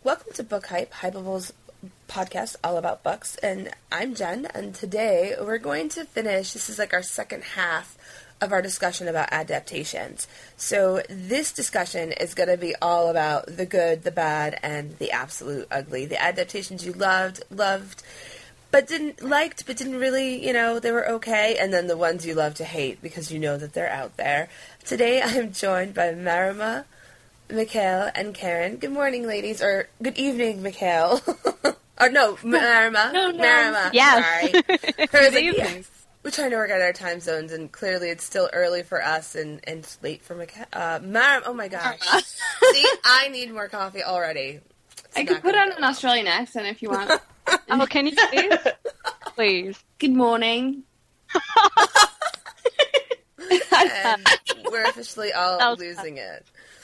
Welcome to Book Hype, Hypeable's podcast all about books, and I'm Jen, and today we're going to finish, this is like our second half of our discussion about adaptations. So this discussion is going to be all about the good, the bad, and the absolute ugly. The adaptations you loved, but didn't really, they were okay, and then the ones you love to hate because you know that they're out there. Today I'm joined by Marima, Mikhail, and Karen. Good morning, ladies, or good evening, Mikhail. Or no, Marima. No. Marima. Yes. Sorry. Good evening. Yes. We're trying to work out our time zones, and clearly it's still early for us and late for Mikhail. Marima, oh my gosh. See, I need more coffee already. I could put on an Australian accent if you want. Oh, can you please? Please. Good morning. And we're officially all losing it.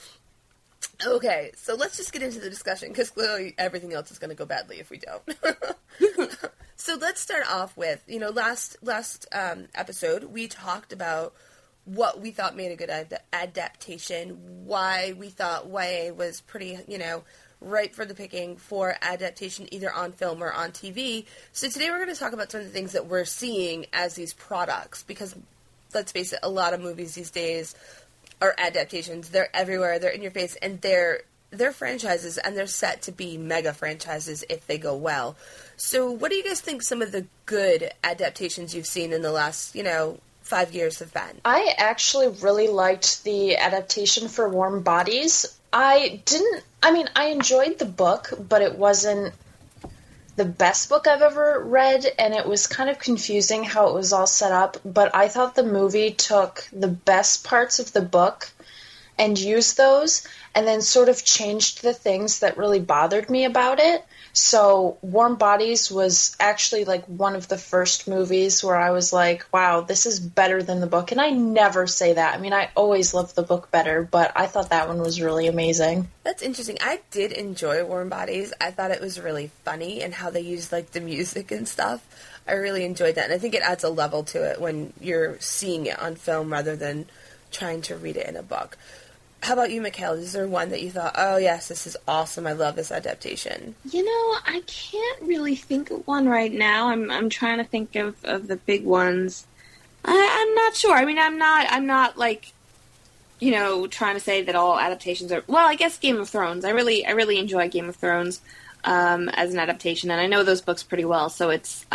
Okay, so let's just get into the discussion, because clearly everything else is going to go badly if we don't. So let's start off with, last episode, we talked about what we thought made a good adaptation, why we thought YA was pretty, ripe for the picking for adaptation either on film or on TV. So today we're going to talk about some of the things that we're seeing as these products, because let's face it, a lot of movies these days are adaptations. They're everywhere, they're in your face, and they're franchises, and they're set to be mega franchises if they go well. So what do you guys think some of the good adaptations you've seen in the last, 5 years have been? I actually really liked the adaptation for Warm Bodies. I enjoyed the book, but it wasn't the best book I've ever read, and it was kind of confusing how it was all set up, but I thought the movie took the best parts of the book and used those, and then sort of changed the things that really bothered me about it. So Warm Bodies was actually like one of the first movies where I was like, wow, this is better than the book. And I never say that. I mean, I always love the book better, but I thought that one was really amazing. That's interesting. I did enjoy Warm Bodies. I thought it was really funny, and how they used like the music and stuff. I really enjoyed that, and I think it adds a level to it when you're seeing it on film rather than trying to read it in a book. How about you, Mikhail? Is there one that you thought, oh yes, this is awesome, I love this adaptation? I can't really think of one right now. I'm trying to think of the big ones. I'm not sure. I mean, I'm not like, trying to say that all adaptations are. Well, I guess Game of Thrones. I really enjoy Game of Thrones as an adaptation, and I know those books pretty well. So it's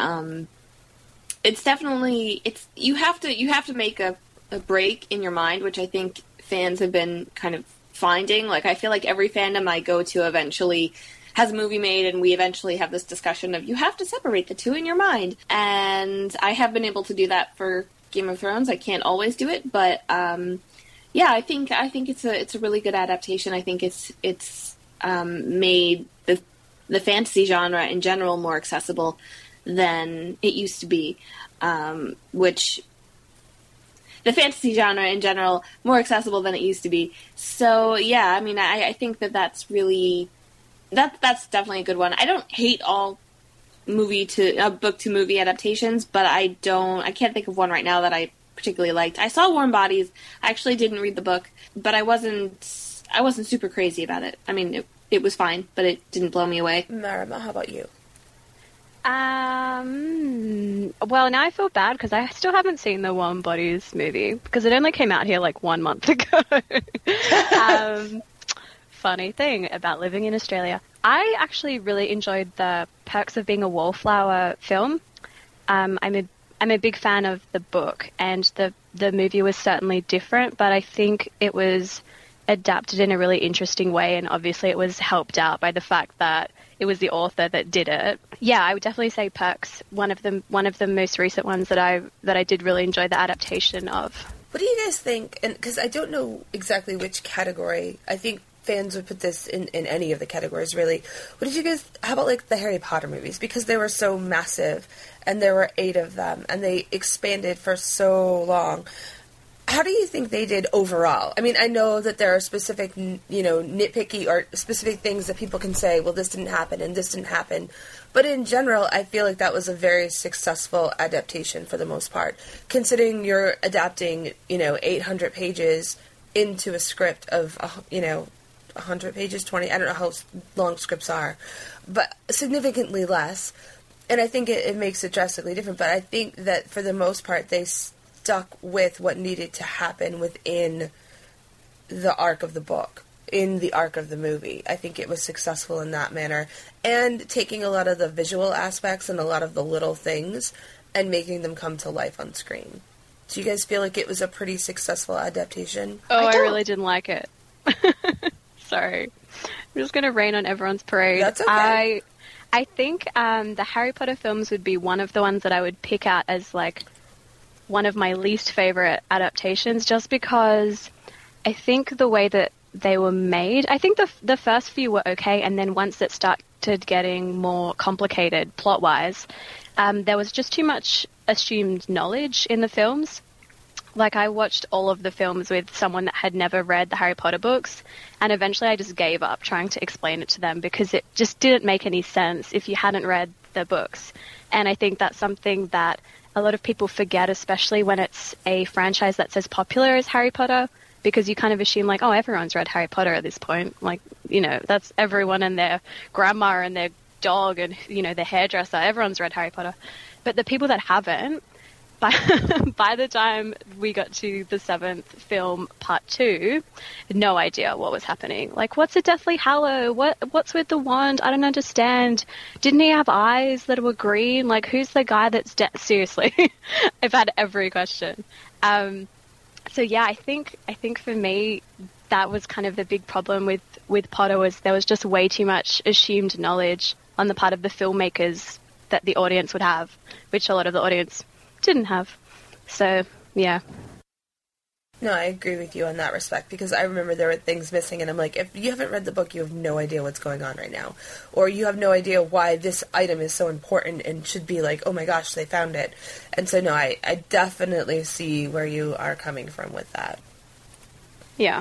definitely you have to make a break in your mind, which I think fans have been kind of finding. Like, I feel like every fandom I go to eventually has a movie made, and we eventually have this discussion of you have to separate the two in your mind. And I have been able to do that for Game of Thrones. I can't always do it, but I think it's a really good adaptation. I think it's made the fantasy genre in general more accessible than it used to be, which the fantasy genre in general more accessible than it used to be. So yeah, I mean, I think that's really that's definitely a good one. I don't hate all book to movie adaptations, but I can't think of one right now that I particularly liked. I saw Warm Bodies. I actually didn't read the book, but I wasn't super crazy about it. I mean, it was fine, but it didn't blow me away. Marima, how about you? Well, now I feel bad because I still haven't seen the Warm Bodies movie because it only came out here like 1 month ago. Funny thing about living in Australia. I actually really enjoyed the Perks of Being a Wallflower film. I'm a big fan of the book, and the movie was certainly different, but I think it was adapted in a really interesting way, and obviously it was helped out by the fact that it was the author that did it. Yeah, I would definitely say Perks, one of the most recent ones that I did really enjoy the adaptation of. What do you guys think? And because I don't know exactly which category, I think fans would put this in any of the categories, really. What did you guys, how about like the Harry Potter movies? Because they were so massive, and there were 8 of them, and they expanded for so long. How do you think they did overall? I mean, I know that there are specific, nitpicky or specific things that people can say, well, this didn't happen and this didn't happen. But in general, I feel like that was a very successful adaptation for the most part. Considering you're adapting, 800 pages into a script of, 100 pages, 20, I don't know how long scripts are, but significantly less. And I think it makes it drastically different, but I think that for the most part they stuck with what needed to happen within the arc of the book, in the arc of the movie. I think it was successful in that manner, and taking a lot of the visual aspects and a lot of the little things and making them come to life on screen. Do you guys feel like it was a pretty successful adaptation? Oh, I really didn't like it. Sorry. I'm just going to rain on everyone's parade. That's okay. I think the Harry Potter films would be one of the ones that I would pick out as, like, one of my least favorite adaptations, just because I think the way that they were made, I think the first few were okay, and then once it started getting more complicated plot-wise, there was just too much assumed knowledge in the films. Like, I watched all of the films with someone that had never read the Harry Potter books, and eventually I just gave up trying to explain it to them because it just didn't make any sense if you hadn't read the books. And I think that's something that a lot of people forget, especially when it's a franchise that's as popular as Harry Potter, because you kind of assume, like, oh, everyone's read Harry Potter at this point. Like, you know, that's everyone and their grandma and their dog and, you know, their hairdresser. Everyone's read Harry Potter. But the people that haven't, by the time we got to the 7th film, part 2, no idea what was happening. Like, what's a Deathly Hallow? What's with the wand? I don't understand. Didn't he have eyes that were green? Like, who's the guy that's seriously? I've had every question. So yeah, I think for me, that was kind of the big problem with Potter, was there was just way too much assumed knowledge on the part of the filmmakers that the audience would have, which a lot of the audience didn't have. So, yeah. No, I agree with you on that respect, because I remember there were things missing, and I'm like, if you haven't read the book, you have no idea what's going on right now. Or you have no idea why this item is so important and should be like, oh my gosh, they found it. And so, no, I definitely see where you are coming from with that. Yeah.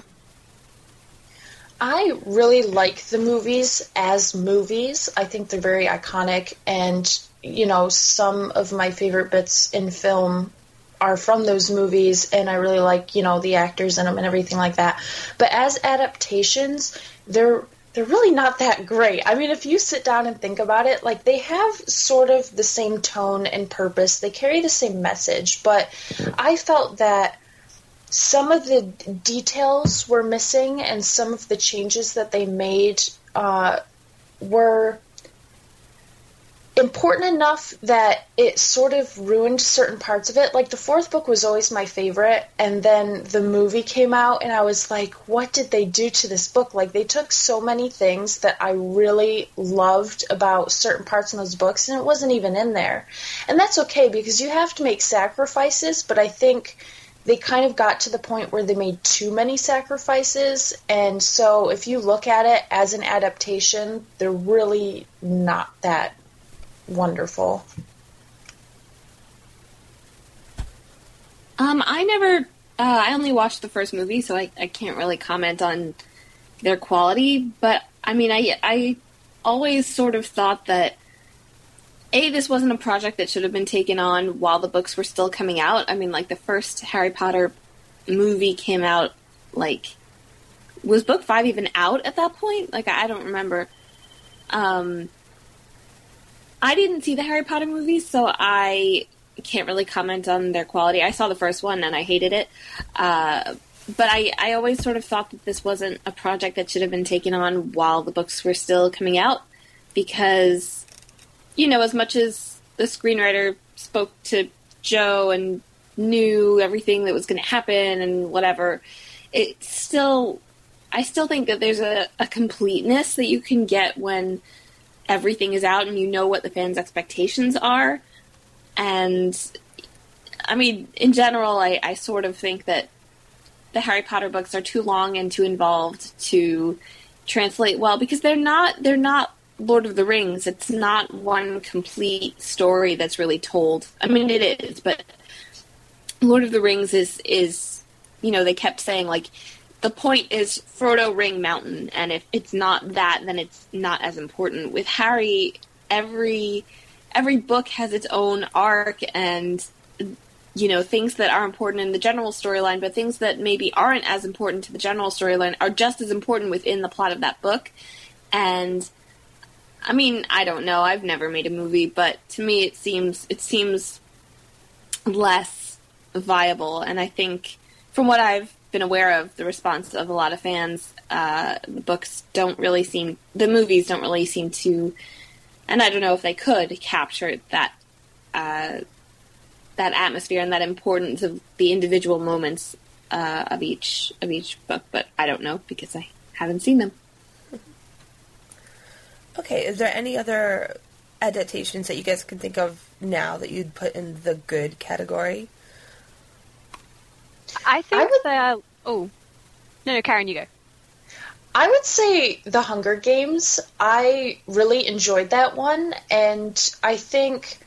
I really like the movies as movies. I think they're very iconic, and, you know, some of my favorite bits in film are from those movies, and I really like, you know, the actors in them and everything like that. But as adaptations, they're really not that great. I mean, if you sit down and think about it, like, they have sort of the same tone and purpose. They carry the same message, but I felt that some of the details were missing, and some of the changes that they made were important enough that it sort of ruined certain parts of it. Like, the 4th book was always my favorite, and then the movie came out, and I was like, what did they do to this book? Like, they took so many things that I really loved about certain parts in those books, and it wasn't even in there. And that's okay, because you have to make sacrifices, but I think they kind of got to the point where they made too many sacrifices, and so if you look at it as an adaptation, they're really not that wonderful. I only watched the first movie, so I can't really comment on their quality, but I mean, I always sort of thought that this wasn't a project that should have been taken on while the books were still coming out. I mean, like, the first Harry Potter movie came out, like, was book 5 even out at that point? Like, I don't remember. I didn't see the Harry Potter movies, so I can't really comment on their quality. I saw the first one and I hated it. But I always sort of thought that this wasn't a project that should have been taken on while the books were still coming out, because, you know, as much as the screenwriter spoke to Joe and knew everything that was going to happen and whatever, I still think that there's a completeness that you can get when everything is out and you know what the fans' expectations are. And, I mean, in general, I sort of think that the Harry Potter books are too long and too involved to translate well, because they're not Lord of the Rings. It's not one complete story that's really told. I mean, it is, but Lord of the Rings is, you know, they kept saying, like, the point is Frodo Ring Mountain, and if it's not that, then it's not as important. With Harry, every book has its own arc, and things that are important in the general storyline, but things that maybe aren't as important to the general storyline are just as important within the plot of that book. And I mean, I don't know. I've never made a movie, but to me it seems less viable. And I think from what I've been aware of the response of a lot of fans, the movies don't really seem to, and I don't know if they could capture that atmosphere and that importance of the individual moments of each book, but I don't know because I haven't seen them. Okay, is there any other adaptations that you guys can think of now that you'd put in the good category? I think no, Karen, you go. I would say The Hunger Games. I really enjoyed that one, and I think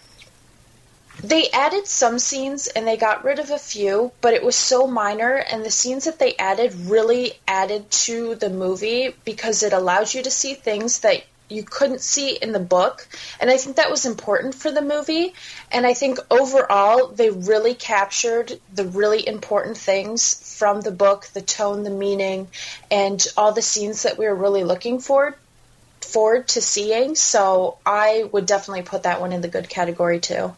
they added some scenes and they got rid of a few, but it was so minor, and the scenes that they added really added to the movie because it allows you to see things that you couldn't see in the book, and I think that was important for the movie. And I think overall they really captured the really important things from the book, the tone, the meaning, and all the scenes that we were really looking forward to seeing. So I would definitely put that one in the good category too.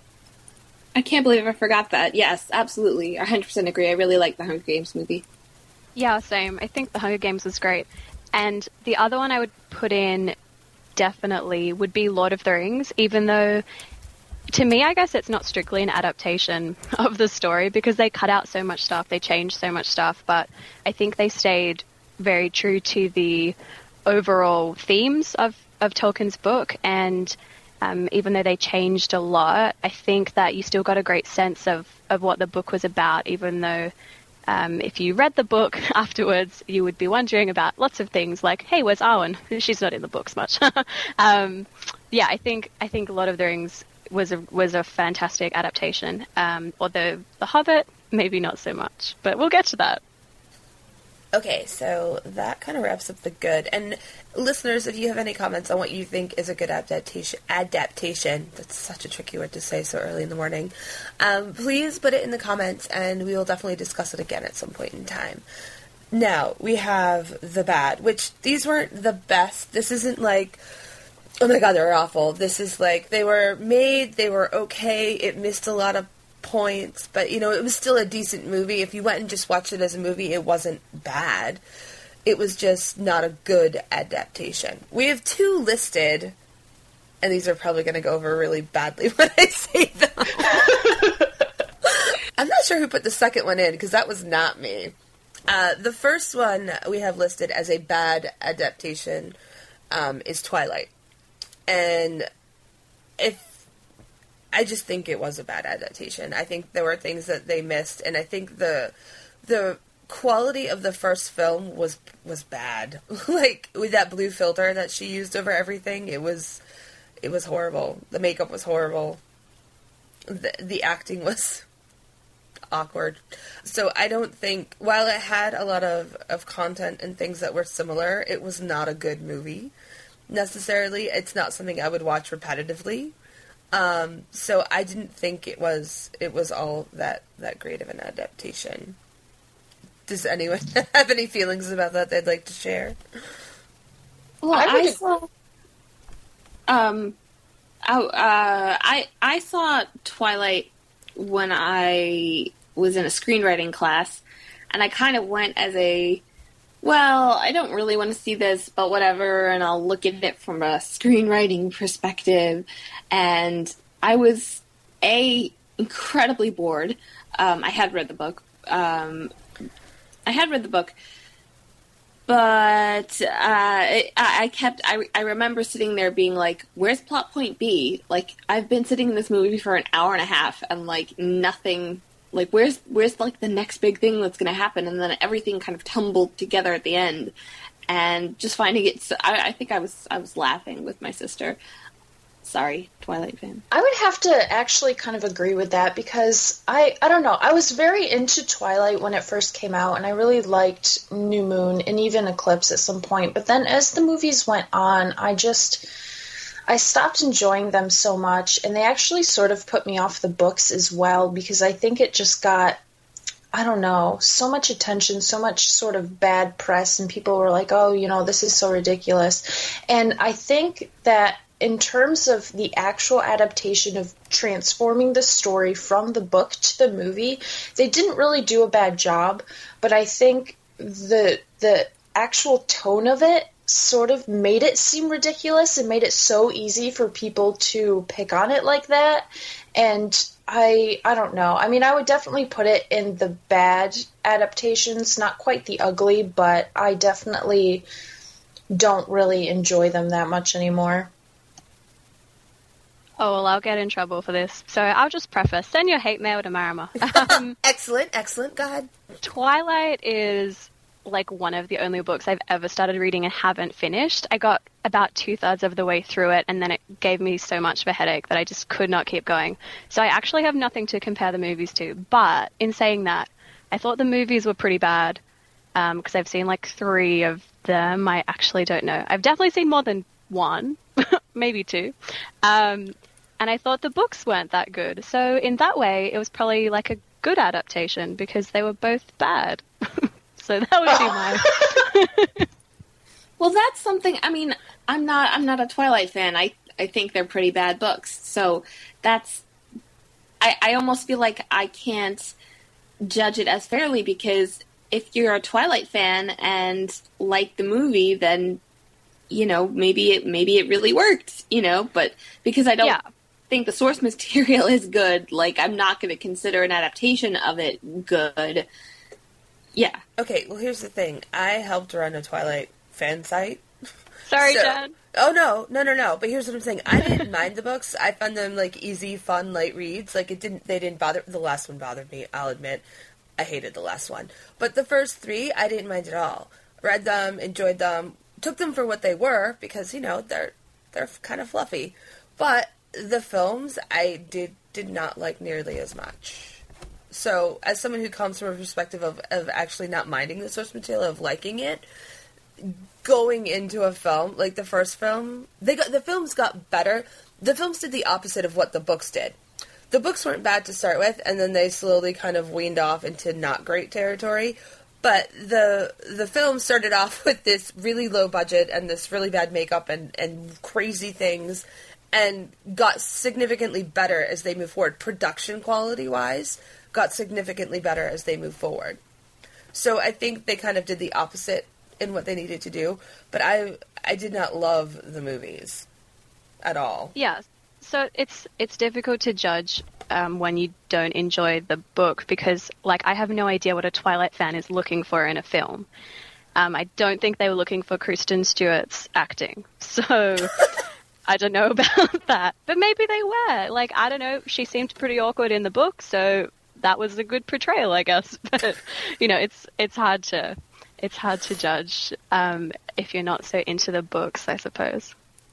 I can't believe I forgot that. Yes, absolutely. I 100% agree. I really like the Hunger Games movie. Yeah, same. I think the Hunger Games was great. And the other one I would put in definitely would be Lord of the Rings, even though to me, I guess it's not strictly an adaptation of the story because they cut out so much stuff, they changed so much stuff, but I think they stayed very true to the overall themes of Tolkien's book, and even though they changed a lot, I think that you still got a great sense of what the book was about, even though if you read the book afterwards, you would be wondering about lots of things like, hey, where's Arwen? She's not in the books much. Yeah, I think Lord of the Rings was a fantastic adaptation. Although The Hobbit, maybe not so much, but we'll get to that. Okay, so that kind of wraps up the good. And listeners, if you have any comments on what you think is a good adaptation, that's such a tricky word to say so early in the morning, please put it in the comments and we will definitely discuss it again at some point in time. Now, we have the bad, which these weren't the best. This isn't like, oh my god, they were awful. This is like, they were made, they were okay, it missed a lot of points, but it was still a decent movie. If you went and just watched it as a movie, it wasn't bad. It was just not a good adaptation. We have two listed, and these are probably going to go over really badly when I say them. I'm not sure who put the second one in, because that was not me. The first one we have listed as a bad adaptation is Twilight. And I just think it was a bad adaptation. I think there were things that they missed, and I think the quality of the first film was bad. Like, with that blue filter that she used over everything, it was horrible. The makeup was horrible. The acting was awkward. So I don't think, while it had a lot of content and things that were similar, it was not a good movie, necessarily. It's not something I would watch repetitively. So I didn't think it was all that great of an adaptation. Does anyone have any feelings about that they'd like to share? Well, I saw Twilight when I was in a screenwriting class, and I kind of went as I don't really want to see this, but whatever, and I'll look at it from a screenwriting perspective. And I was, incredibly bored. I had read the book. But I remember sitting there being like, where's plot point B? Like, I've been sitting in this movie for an hour and a half, and, like, nothing... Like, where's like, the next big thing that's going to happen? And then everything kind of tumbled together at the end. And just finding it... I think I was laughing with my sister. Sorry, Twilight fan. I would have to actually kind of agree with that because I don't know. I was very into Twilight when it first came out, and I really liked New Moon and even Eclipse at some point. But then as the movies went on, I I stopped enjoying them so much, and they actually sort of put me off the books as well, because I think it just got, I don't know, so much attention, so much sort of bad press, and people were like, oh, this is so ridiculous. And I think that in terms of the actual adaptation of transforming the story from the book to the movie, they didn't really do a bad job, but I think the actual tone of it sort of made it seem ridiculous and made it so easy for people to pick on it like that. And I don't know. I mean, I would definitely put it in the bad adaptations, not quite the ugly, but I definitely don't really enjoy them that much anymore. Oh, well, I'll get in trouble for this. So I'll just preface, send your hate mail to Marima. Excellent. Go ahead. Twilight is like one of the only books I've ever started reading and haven't finished. I got about 2/3 of the way through it, and then it gave me so much of a headache that I just could not keep going. So I actually have nothing to compare the movies to. But in saying that, I thought the movies were pretty bad because I've seen like 3 of them. I actually don't know. I've definitely seen more than 1, maybe 2. And I thought the books weren't that good. So in that way, it was probably like a good adaptation because they were both bad. So that would be my... Well, that's something, I mean, I'm not a Twilight fan. I think they're pretty bad books. So that's... I almost feel like I can't judge it as fairly because if you're a Twilight fan and like the movie, then, maybe it really worked, but because I don't think the source material is good, like, I'm not going to consider an adaptation of it good. Yeah. Okay, well, here's the thing. I helped run a Twilight fan site. Sorry, Jen. Oh, no. But here's what I'm saying. I didn't mind the books. I found them, like, easy, fun, light reads. Like, they didn't bother... The last one bothered me, I'll admit. I hated the last one. But the first 3, I didn't mind at all. Read them, enjoyed them, took them for what they were, because, they're kind of fluffy. But the films, I did not like nearly as much. So, as someone who comes from a perspective of actually not minding the source material, of liking it, going into a film, like the first film, the films got better. The films did the opposite of what the books did. The books weren't bad to start with, and then they slowly kind of weaned off into not great territory. But the film started off with this really low budget and this really bad makeup and crazy things, and got significantly better as they moved forward. Production quality-wise, got significantly better as they moved forward. So I think they kind of did the opposite in what they needed to do. But I did not love the movies at all. Yeah. So it's difficult to judge when you don't enjoy the book because, like, I have no idea what a Twilight fan is looking for in a film. I don't think they were looking for Kristen Stewart's acting. So I don't know about that. But maybe they were. Like, I don't know. She seemed pretty awkward in the book, so that was a good portrayal, I guess. But, it's hard to judge if you're not so into the books, I suppose.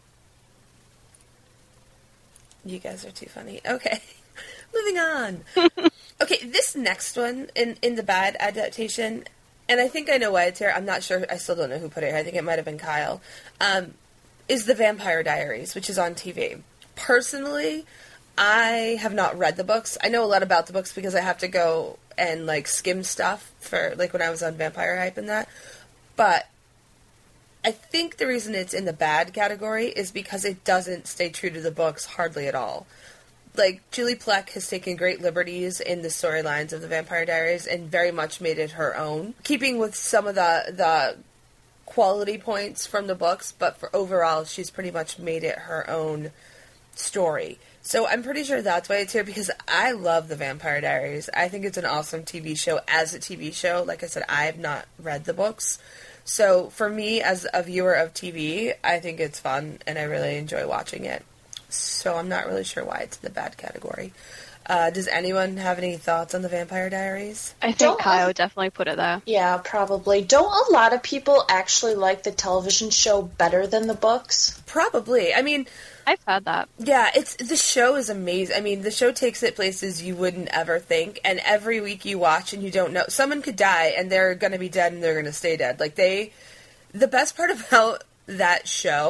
You guys are too funny. Okay. Moving on. Okay, this next one in the bad adaptation, and I think I know why it's here. I'm not sure. I still don't know who put it here. I think it might have been Kyle. Is The Vampire Diaries, which is on TV. Personally, I have not read the books. I know a lot about the books because I have to go and, like, skim stuff for, like, when I was on Vampire Hype and that. But I think the reason it's in the bad category is because it doesn't stay true to the books hardly at all. Like, Julie Plec has taken great liberties in the storylines of The Vampire Diaries and very much made it her own, keeping with some of the quality points from the books, but for overall, she's pretty much made it her own story. So I'm pretty sure that's why it's here, because I love The Vampire Diaries. I think it's an awesome TV show as a TV show. Like I said, I have not read the books. So for me, as a viewer of TV, I think it's fun, and I really enjoy watching it. So I'm not really sure why it's in the bad category. Does anyone have any thoughts on The Vampire Diaries? I think Kyle definitely put it there. Yeah, probably. Don't a lot of people actually like the television show better than the books? Probably. I mean, I've heard that. Yeah, the show is amazing. I mean, the show takes it places you wouldn't ever think, and every week you watch and you don't know. Someone could die, and they're going to be dead, and they're going to stay dead. Like, the best part about that show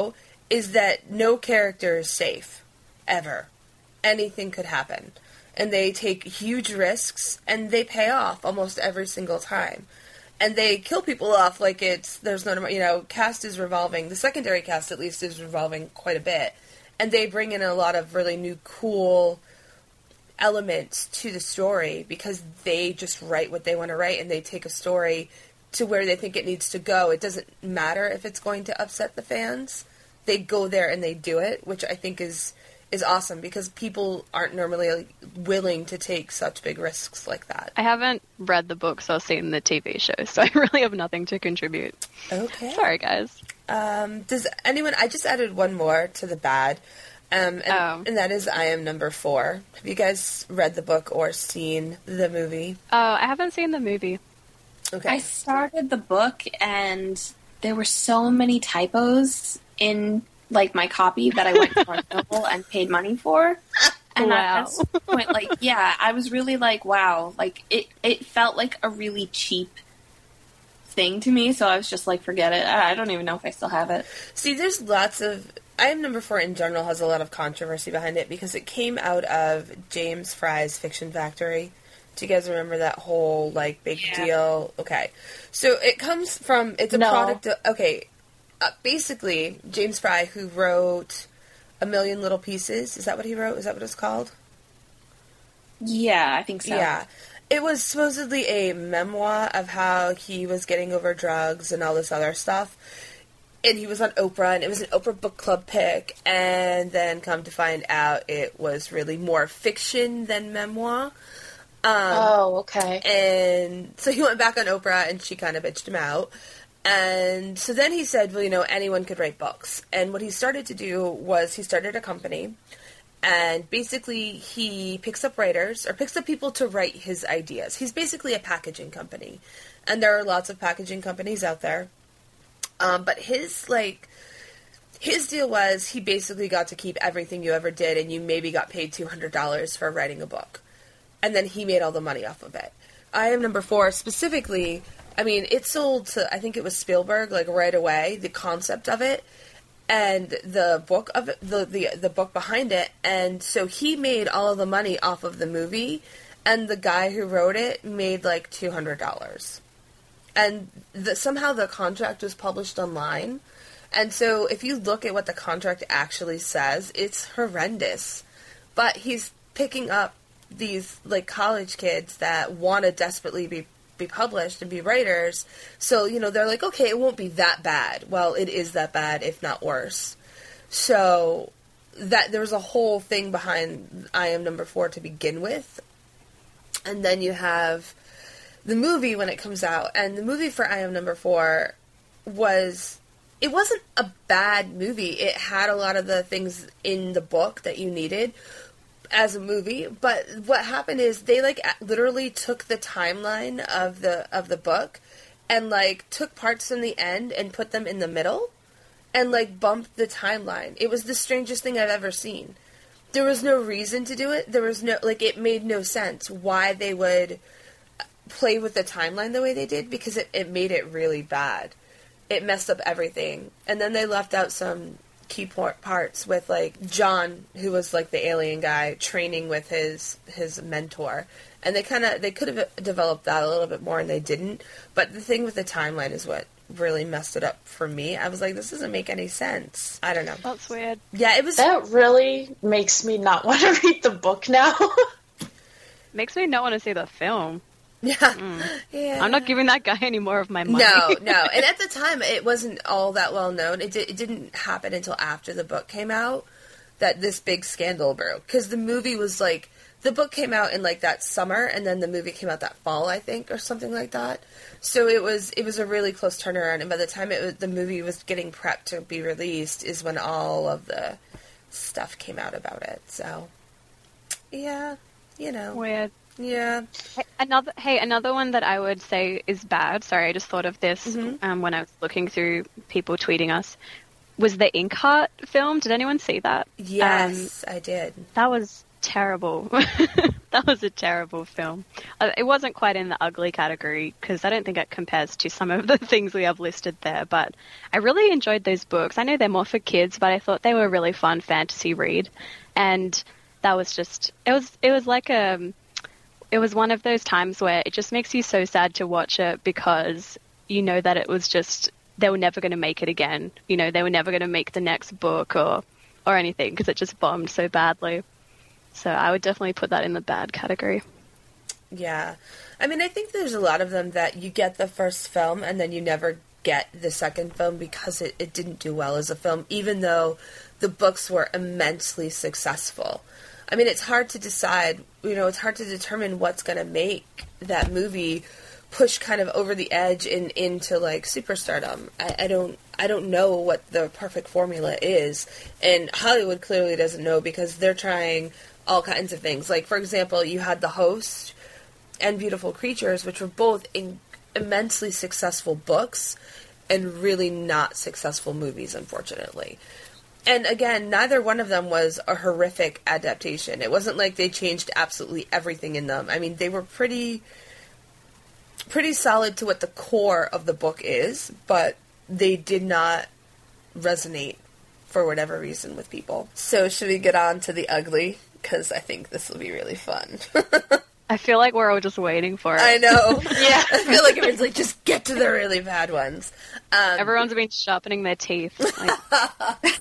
is that no character is safe, ever. Anything could happen. And they take huge risks, and they pay off almost every single time. And they kill people off like there's no, cast is revolving. The secondary cast, at least, is revolving quite a bit. And they bring in a lot of really new, cool elements to the story because they just write what they want to write, and they take a story to where they think it needs to go. It doesn't matter if it's going to upset the fans. They go there and they do it, which I think is awesome because people aren't normally willing to take such big risks like that. I haven't read the books or seen the TV show, so I really have nothing to contribute. Okay. Sorry, guys. Does anyone... I just added one more to the bad, and that is I Am Number 4. Have you guys read the book or seen the movie? Oh, I haven't seen the movie. Okay. I started the book, and there were so many typos in my copy that I went to Barnes & Noble and paid money for. And wow. at some point, I was really wow. It felt like a really cheap thing to me, so I was just forget it. I don't even know if I still have it. See, there's lots of... I Am Number 4 in general has a lot of controversy behind it because it came out of James Fry's Fiction Factory. Do you guys remember that whole, big deal? Okay. So it comes from... It's a product of... Okay. Basically, James Fry, who wrote A Million Little Pieces, is that what he wrote? Is that what it's called? Yeah, I think so. Yeah. It was supposedly a memoir of how he was getting over drugs and all this other stuff. And he was on Oprah, and it was an Oprah Book Club pick. And then come to find out it was really more fiction than memoir. Okay. And so he went back on Oprah, and she kind of bitched him out. And so then he said, well, anyone could write books. And what he started to do was he started a company, and basically he picks up writers, or picks up people to write his ideas. He's basically a packaging company. And there are lots of packaging companies out there. But his deal was he basically got to keep everything you ever did, and you maybe got paid $200 for writing a book. And then he made all the money off of it. I Am Number 4 specifically... it sold to, I think it was Spielberg, right away, the concept of it, and the book of it, the book behind it, and so he made all of the money off of the movie, and the guy who wrote it made, $200. And somehow the contract was published online, and so if you look at what the contract actually says, it's horrendous. But he's picking up these, college kids that want to desperately be published and be writers, so they're okay, it won't be that bad. Well, it is that bad, if not worse. So that there was a whole thing behind I Am Number 4 to begin with, and then you have the movie when it comes out, and the movie for I Am Number 4 wasn't a bad movie. It had a lot of the things in the book that you needed as a movie, but what happened is they literally took the timeline of the book and took parts from the end and put them in the middle and bumped the timeline. It was the strangest thing I've ever seen. There was no reason to do it. There was no it made no sense why they would play with the timeline the way they did, because it made it really bad. It messed up everything. And then they left out some key parts with John, who was the alien guy, training with his mentor, and they could have developed that a little bit more, and they didn't. But the thing with the timeline is what really messed it up for me. I was this doesn't make any sense. I don't know. That's weird. Yeah, it was. That really makes me not want to read the book now. Makes me not want to see the film. Yeah. Yeah. I'm not giving that guy any more of my money. No. And at the time, it wasn't all that well known. It didn't happen until after the book came out that this big scandal broke. Because the movie was the book came out in that summer, and then the movie came out that fall, I think, or something like that. So it was a really close turnaround. And by the time the movie was getting prepped to be released, is when all of the stuff came out about it. So, yeah, Weird. Yeah. Another one that I would say is bad. Sorry, I just thought of this when I was looking through people tweeting us. Was the Inkheart film? Did anyone see that? Yes, I did. That was terrible. That was a terrible film. It wasn't quite in the ugly category because I don't think it compares to some of the things we have listed there, but I really enjoyed those books. I know they're more for kids, but I thought they were a really fun fantasy read. And that was just, it was one of those times where it just makes you so sad to watch it because you know that it was just, they were never going to make it again. You know, they were never going to make the next book or anything because it just bombed so badly. So I would definitely put that in the bad category. Yeah. I mean, I think there's a lot of them that you get the first film and then you never get the second film because it didn't do well as a film, even though the books were immensely successful. I mean, it's hard to decide, it's hard to determine what's going to make that movie push kind of over the edge into like superstardom. I don't know what the perfect formula is, and Hollywood clearly doesn't know because they're trying all kinds of things. Like, for example, you had The Host and Beautiful Creatures, which were both immensely successful books and really not successful movies, unfortunately. And again, neither one of them was a horrific adaptation. It wasn't like they changed absolutely everything in them. I mean, they were pretty solid to what the core of the book is, but they did not resonate for whatever reason with people. So should we get on to the ugly? Because I think this will be really fun. I feel like we're all just waiting for it. I know. Yeah. I feel like everyone's like, just get to the really bad ones. Everyone's been sharpening their teeth. Like...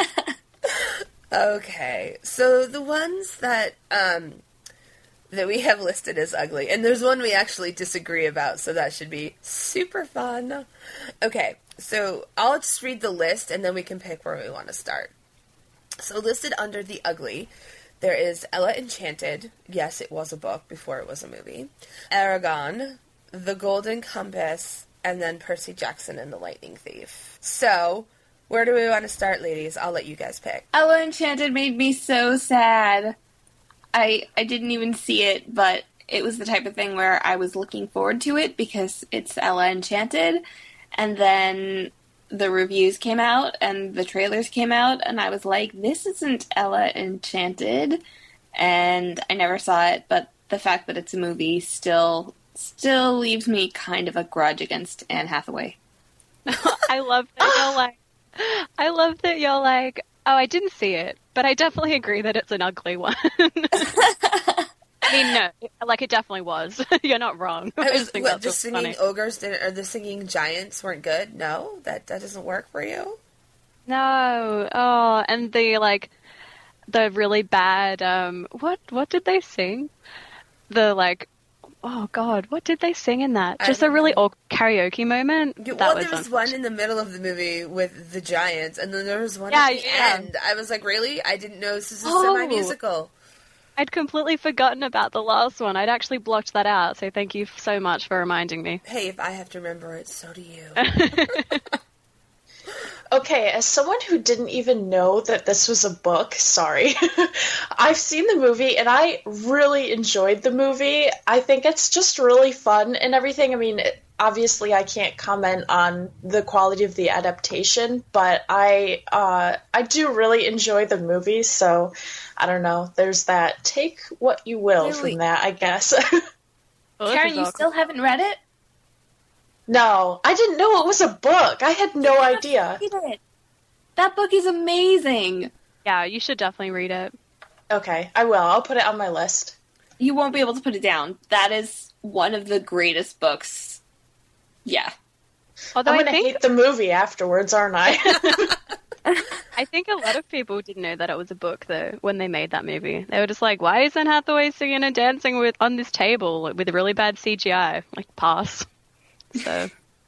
Okay. So the ones that we have listed as ugly, and there's one we actually disagree about, so that should be super fun. Okay. So I'll just read the list, and then we can pick where we want to start. So listed under the ugly, there is Ella Enchanted. Yes, it was a book before it was a movie. Aragon, The Golden Compass, and then Percy Jackson and the Lightning Thief. So, where do we want to start, ladies? I'll let you guys pick. Ella Enchanted made me so sad. I didn't even see it, but it was the type of thing where I was looking forward to it because it's Ella Enchanted, and then the reviews came out and the trailers came out, and I was like, this isn't Ella Enchanted, and I never saw it, but the fact that it's a movie still leaves me kind of a grudge against Anne Hathaway. I love that you're like, oh, I didn't see it, but I definitely agree that it's an ugly one. I mean, no, like it definitely was. You're not wrong. I was think the singing funny. Ogres or the singing giants weren't good? No? That doesn't work for you? No. Oh, and the really bad, what did they sing? Oh God, what did they sing in that? Just a really old karaoke moment? There was one in the middle of the movie with the giants, and then there was one at the end. I was like, really? I didn't know this was a semi-musical. I'd completely forgotten about the last one. I'd actually blocked that out, so thank you so much for reminding me. Hey, if I have to remember it, so do you. Okay, as someone who didn't even know that this was a book, sorry, I've seen the movie and I really enjoyed the movie. I think it's just really fun and everything. I mean, obviously I can't comment on the quality of the adaptation, but I do really enjoy the movie, so I don't know. There's that. Take what you will from that, I guess. Karen, you still haven't read it? No, I didn't know it was a book. I had no idea. That book is amazing. Yeah, you should definitely read it. Okay, I will. I'll put it on my list. You won't be able to put it down. That is one of the greatest books. Yeah. Although I'm going to hate the movie afterwards, aren't I? I think a lot of people didn't know that it was a book, though, when they made that movie. They were just like, why is Anne Hathaway singing and dancing on this table with really bad CGI? Like, pass. So,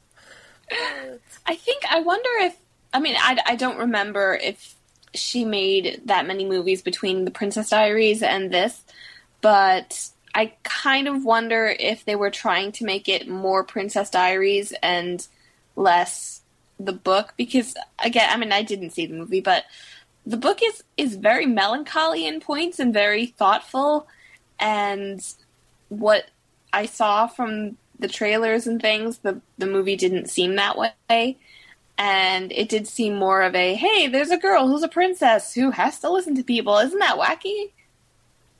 I wonder if, I don't remember if she made that many movies between The Princess Diaries and this, but I kind of wonder if they were trying to make it more Princess Diaries and less the book, because, again, I didn't see the movie, but the book is very melancholy in points and very thoughtful, and what I saw from the trailers and things, the movie didn't seem that way, and it did seem more of a, hey, there's a girl who's a princess who has to listen to people. Isn't that wacky?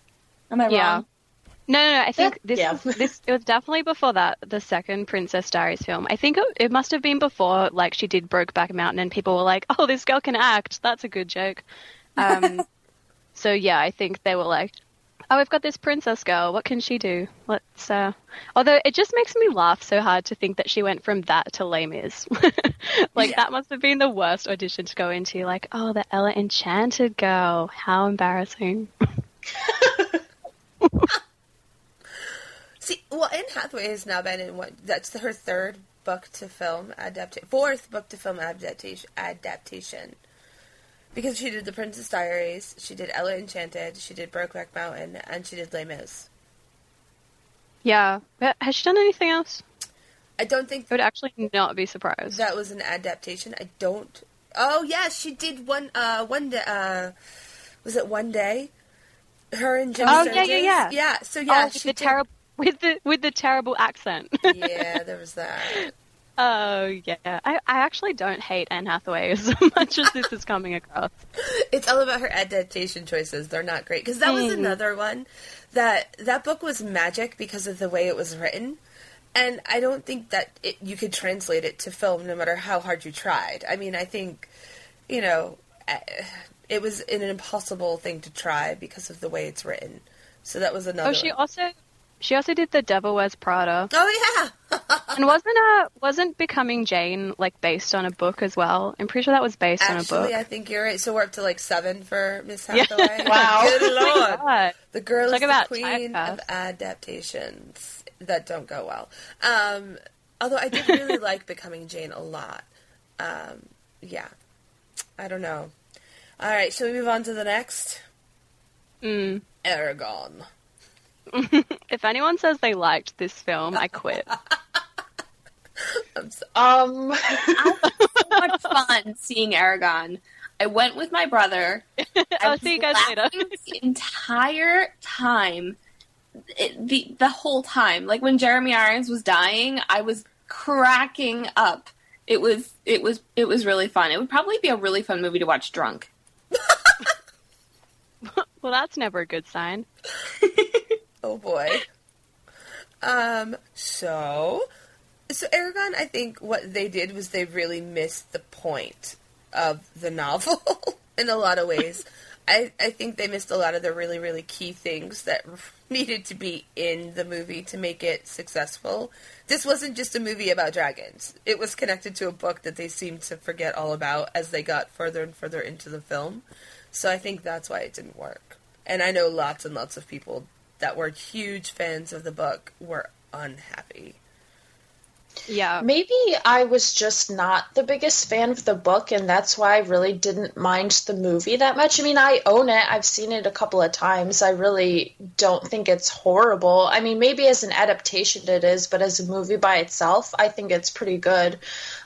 Am I wrong? No. I think this it was definitely before that, the second Princess Diaries film. I think it must have been before, like, she did Brokeback Mountain and people were like, oh, this girl can act. That's a good joke. So, yeah, I think they were like, oh, we've got this princess girl. What can she do? Let's, although it just makes me laugh so hard to think that she went from that to Les Mis. That must have been the worst audition to go into. Like, oh, the Ella Enchanted girl. How embarrassing. See, well, Anne Hathaway has now been in that's her third book to film fourth book to film adaptation. Because she did The Princess Diaries, she did Ella Enchanted, she did Brokeback Mountain, and she did Les Mis. Yeah. But has she done anything else? I don't think... I would actually not be surprised. That was an adaptation. I don't... Oh, yeah, she did one day... was it One Day? Her and Jim Sturgis? Yeah. Yeah, so yeah, she did... With the terrible accent. Yeah, there was that. Oh, yeah. I actually don't hate Anne Hathaway as much as this is coming across. It's all about her adaptation choices. They're not great. Because that was another one that book was magic because of the way it was written. And I don't think that you could translate it to film no matter how hard you tried. I mean, I think, it was an impossible thing to try because of the way it's written. So that was another one. She also did The Devil Wears Prada. Oh, yeah! And wasn't Becoming Jane, like, based on a book as well? I'm pretty sure that was based on a book. Actually, I think you're right. So we're up to, like, 7 for Miss Hathaway. Yeah. Wow. Good Lord. Oh, the girl talk is about the queen of adaptations that don't go well. Although I did really like Becoming Jane a lot. Yeah. I don't know. All right, shall we move on to the next? Eragon. If anyone says they liked this film, I quit. I'm so- I had so much fun seeing Eragon. I went with my brother. I'll see you guys later. The entire time, the whole time, like when Jeremy Irons was dying, I was cracking up. It was really fun. It would probably be a really fun movie to watch drunk. Well, that's never a good sign. Oh boy. So Eragon, I think what they did was they really missed the point of the novel in a lot of ways. I think they missed a lot of the really, really key things that needed to be in the movie to make it successful. This wasn't just a movie about dragons. It was connected to a book that they seemed to forget all about as they got further and further into the film. So I think that's why it didn't work. And I know lots and lots of people that were huge fans of the book were unhappy. Yeah. Maybe I was just not the biggest fan of the book, and that's why I really didn't mind the movie that much. I mean, I own it. I've seen it a couple of times. I really don't think it's horrible. I mean, maybe as an adaptation it is, but as a movie by itself, I think it's pretty good.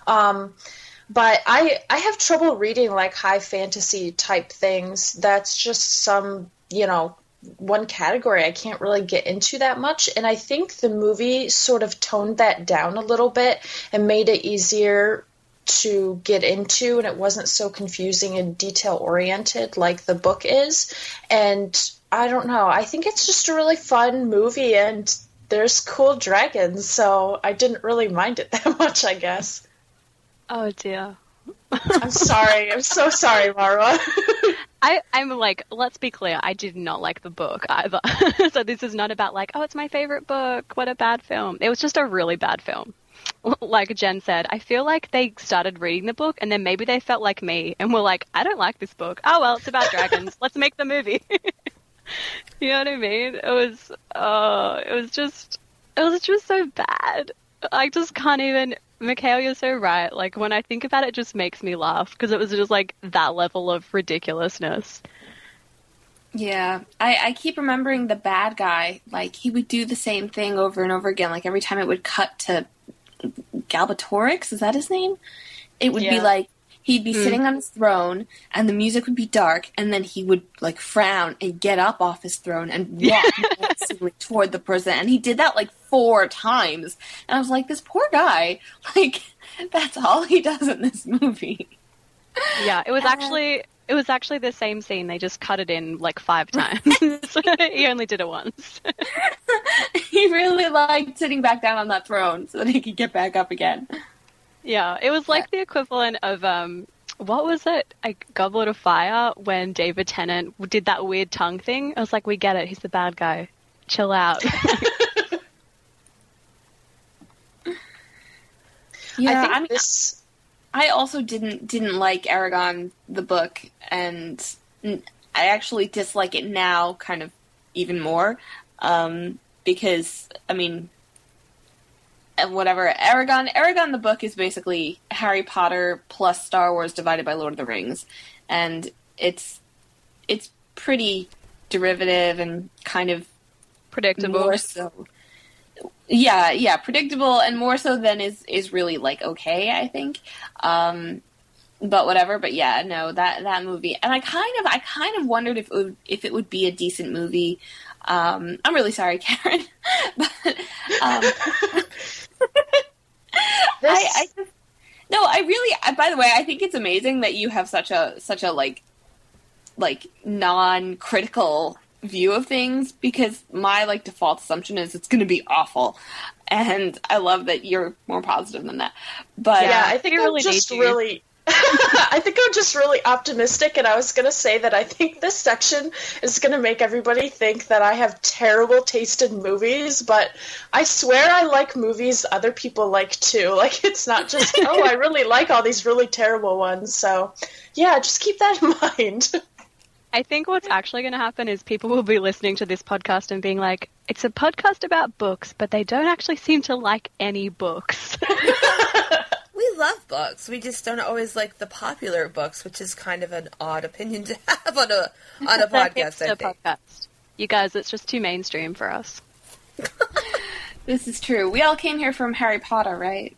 But I have trouble reading, like, high fantasy type things. That's just some, one category I can't really get into that much. And I think the movie sort of toned that down a little bit and made it easier to get into, and it wasn't so confusing and detail-oriented like the book is. And I don't know. I think it's just a really fun movie, and there's cool dragons, so I didn't really mind it that much, I guess. Oh, dear. I'm sorry. I'm so sorry, Marwa. I'm like, let's be clear, I did not like the book either. So this is not about like, oh, it's my favorite book, what a bad film. It was just a really bad film. Like Jen said, I feel like they started reading the book and then maybe they felt like me and were like, I don't like this book. Oh, well, it's about dragons. Let's make the movie. You know what I mean? It was just so bad. I just can't even... Mikhail, you're so right. Like, when I think about it, it just makes me laugh because it was just, like, that level of ridiculousness. Yeah. I keep remembering the bad guy. Like, he would do the same thing over and over again. Like, every time it would cut to Galbatorix, is that his name? It would be like, he'd be sitting on his throne, and the music would be dark, and then he would, like, frown and get up off his throne and walk aggressively toward the person. And he did that, like, 4 times. And I was like, this poor guy, like, that's all he does in this movie. Yeah, it was actually... It was actually the same scene. They just cut it in like 5 times. He only did it once. He really liked sitting back down on that throne so that he could get back up again. Yeah, it was like the equivalent of, what was it? Goblet of Fire, when David Tennant did that weird tongue thing. I was like, we get it. He's the bad guy. Chill out. Yeah, I also didn't like Aragon the book, and I actually dislike it now kind of even more, because, I mean, whatever, Aragon the book is basically Harry Potter plus Star Wars divided by Lord of the Rings, and it's pretty derivative and kind of predictable. More so. Yeah, predictable, and more so than is really, like, okay, I think. But whatever, but yeah, no, that movie. And I kind of wondered if it would be a decent movie. I'm really sorry, Karen. But, by the way, I think it's amazing that you have such a like non-critical view of things, because my default assumption is it's going to be awful, and I love that you're more positive than that. But yeah, I think I'm just really I think I'm just really optimistic, and I was going to say that I think this section is going to make everybody think that I have terrible taste in movies, but I swear I like movies other people like too. Like, it's not just, oh, I really like all these really terrible ones. So yeah, just keep that in mind. I think what's actually going to happen is people will be listening to this podcast and being like, it's a podcast about books, but they don't actually seem to like any books. We love books. We just don't always like the popular books, which is kind of an odd opinion to have on a podcast, I think. Podcast. You guys, it's just too mainstream for us. This is true. We all came here from Harry Potter, right?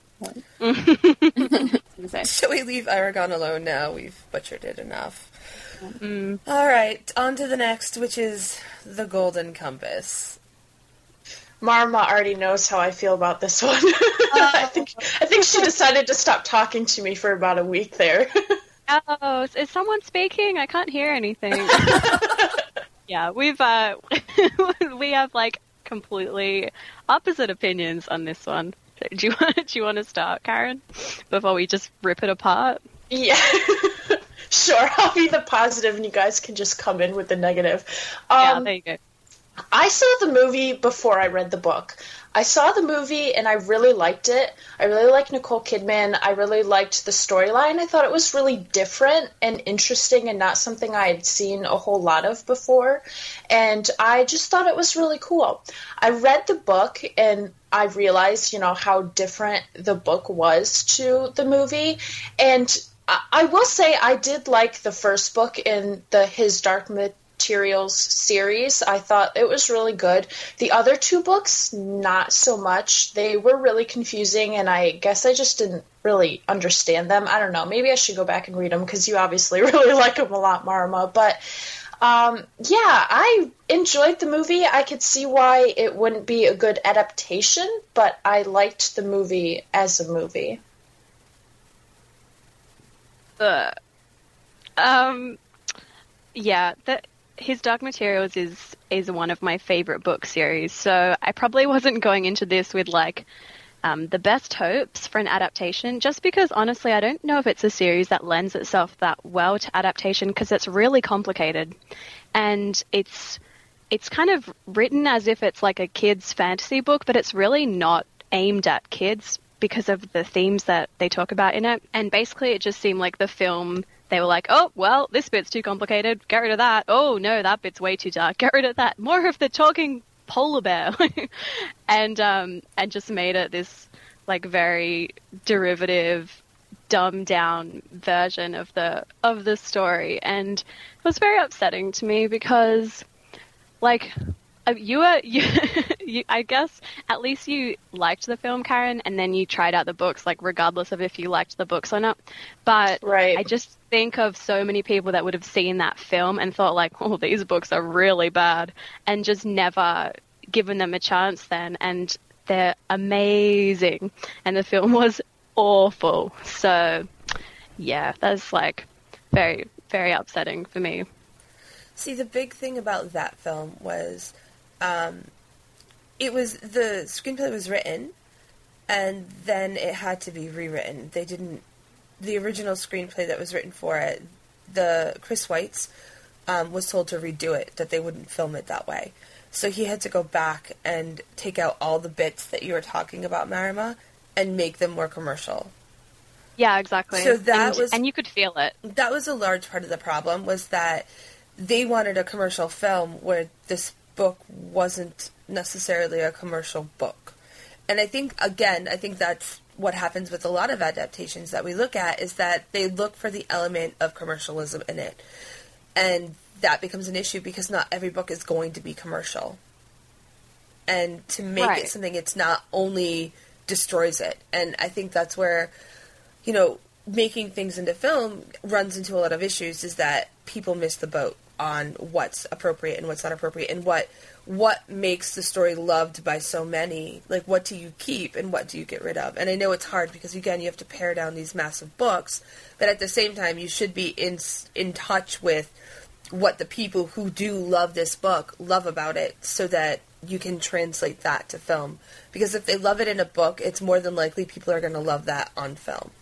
Shall we leave Aragon alone now? We've butchered it enough. All right, on to the next, which is the Golden Compass. Marma already knows how I feel about this one. I think she decided to stop talking to me for about a week there. Oh, is someone speaking? I can't hear anything. Yeah, we have completely opposite opinions on this one. Do you want to start, Karen, before we just rip it apart? Yeah. Sure, I'll be the positive and you guys can just come in with the negative. Yeah, there you go. I saw the movie before I read the book. I saw the movie and I really liked it. I really liked Nicole Kidman. I really liked the storyline. I thought it was really different and interesting and not something I had seen a whole lot of before. And I just thought it was really cool. I read the book and I realized, how different the book was to the movie. And I will say I did like the first book in His Dark Materials series. I thought it was really good. The other 2 books, not so much. They were really confusing, and I guess I just didn't really understand them. I don't know. Maybe I should go back and read them, because you obviously really like them a lot, Marma. But, yeah, I enjoyed the movie. I could see why it wouldn't be a good adaptation, but I liked the movie as a movie. Yeah, His Dark Materials is one of my favorite book series, so I probably wasn't going into this with the best hopes for an adaptation, just because honestly I don't know if it's a series that lends itself that well to adaptation, because it's really complicated, and it's kind of written as if it's like a kid's fantasy book, but it's really not aimed at kids because of the themes that they talk about in it. And basically it just seemed like the film, they were like, oh, well, this bit's too complicated, get rid of that. Oh, no, that bit's way too dark, get rid of that. More of the talking polar bear. and just made it this very derivative, dumbed down version of the story. And it was very upsetting to me because you I guess at least you liked the film, Karen, and then you tried out the books, regardless of if you liked the books or not. But right. I just think of so many people that would have seen that film and thought oh, these books are really bad, and just never given them a chance then, and they're amazing. And the film was awful. So yeah, that's very, very upsetting for me. See, the big thing about that film was, it was, the screenplay was written, and then it had to be rewritten. The original screenplay that was written for it, Chris Weitz, was told to redo it, that they wouldn't film it that way. So he had to go back and take out all the bits that you were talking about, Marima, and make them more commercial. Yeah, exactly. So and you could feel it. That was a large part of the problem, was that they wanted a commercial film where this book wasn't necessarily a commercial book. And I think that's what happens with a lot of adaptations that we look at, is that they look for the element of commercialism in it. And that becomes an issue because not every book is going to be commercial. And to make it something it's not only destroys it. And I think that's where, making things into film runs into a lot of issues, is that people miss the boat on what's appropriate and what's not appropriate, and what makes the story loved by so many. Like, what do you keep and what do you get rid of? And I know it's hard because, again, you have to pare down these massive books, but at the same time, you should be in touch with what the people who do love this book love about it, so that you can translate that to film. Because if they love it in a book, it's more than likely people are going to love that on film.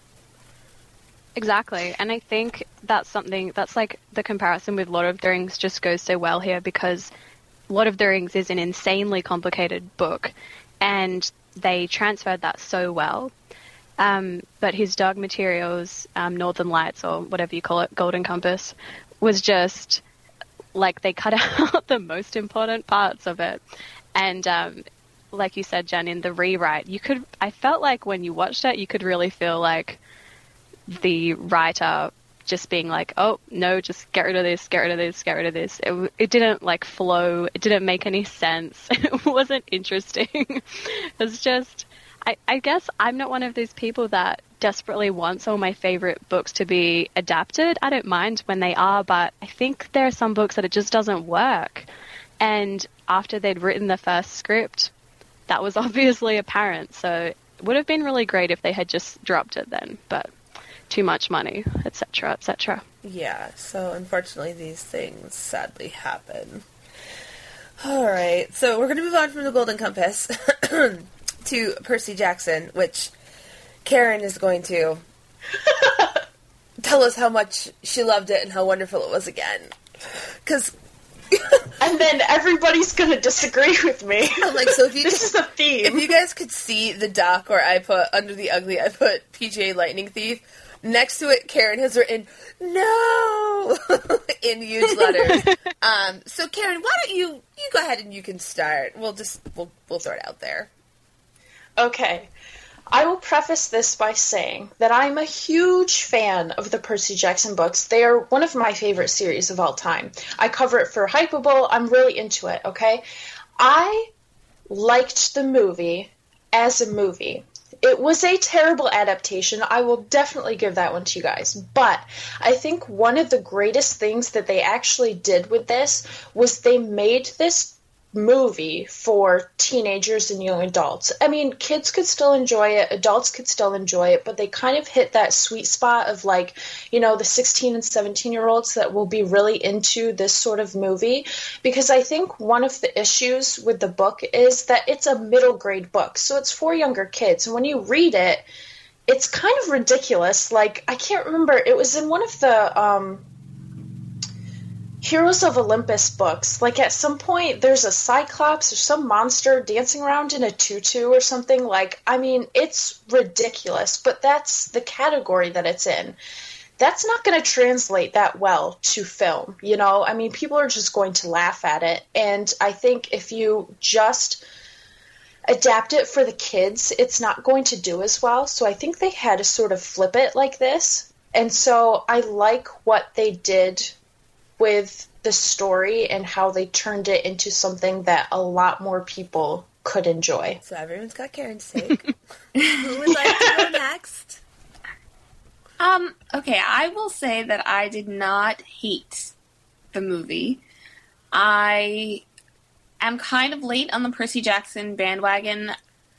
Exactly. And I think that's something that's like the comparison with Lord of the Rings just goes so well here, because Lord of the Rings is an insanely complicated book and they transferred that so well. But his Dark Materials, Northern Lights, or whatever you call it, Golden Compass, was just like they cut out the most important parts of it. And like you said, Jen, in the rewrite, I felt like when you watched it, you could really feel like the writer just being like, oh, no, just get rid of this, get rid of this, get rid of this. It didn't, flow. It didn't make any sense. It wasn't interesting. It's just, I guess I'm not one of those people that desperately wants all my favorite books to be adapted. I don't mind when they are, but I think there are some books that it just doesn't work. And after they'd written the first script, that was obviously apparent. So it would have been really great if they had just dropped it then, but too much money, etc., etc. Yeah, so unfortunately these things sadly happen. Alright, so we're going to move on from the Golden Compass to Percy Jackson, which Karen is going to tell us how much she loved it and how wonderful it was again. Because... and then everybody's going to disagree with me. So if this is the theme. If you guys could see the doc where I put, under the ugly, I put PGA Lightning Thief, next to it, Karen has written, no, in huge letters. So Karen, why don't you go ahead and you can start. We'll throw it out there. Okay. I will preface this by saying that I'm a huge fan of the Percy Jackson books. They are one of my favorite series of all time. I cover it for Hypable. I'm really into it, okay? I liked the movie as a movie. It was a terrible adaptation. I will definitely give that one to you guys. But I think one of the greatest things that they actually did with this was they made this movie for teenagers and young adults. I mean, kids could still enjoy it, adults could still enjoy it, but they kind of hit that sweet spot of the 16 and 17-year-olds that will be really into this sort of movie. Because I think one of the issues with the book is that it's a middle grade book, so it's for younger kids. And when you read it, it's kind of ridiculous. I can't remember, it was in one of the Heroes of Olympus books. At some point, there's a Cyclops or some monster dancing around in a tutu or something. It's ridiculous, but that's the category that it's in. That's not going to translate that well to film, people are just going to laugh at it. And I think if you just adapt it for the kids, it's not going to do as well. So I think they had to sort of flip it like this. And so I like what they did with the story and how they turned it into something that a lot more people could enjoy. So everyone's got Karen's take. Who would like to go next? Okay, I will say that I did not hate the movie. I am kind of late on the Percy Jackson bandwagon.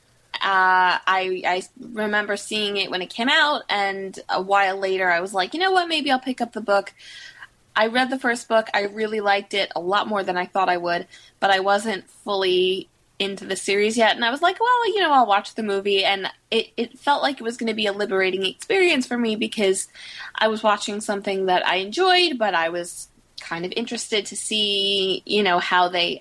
I remember seeing it when it came out, and a while later I was like, you know what, maybe I'll pick up the book. I read the first book. I really liked it a lot more than I thought I would, but I wasn't fully into the series yet. And I was like, well, I'll watch the movie. And it felt like it was going to be a liberating experience for me because I was watching something that I enjoyed, but I was kind of interested to see, how they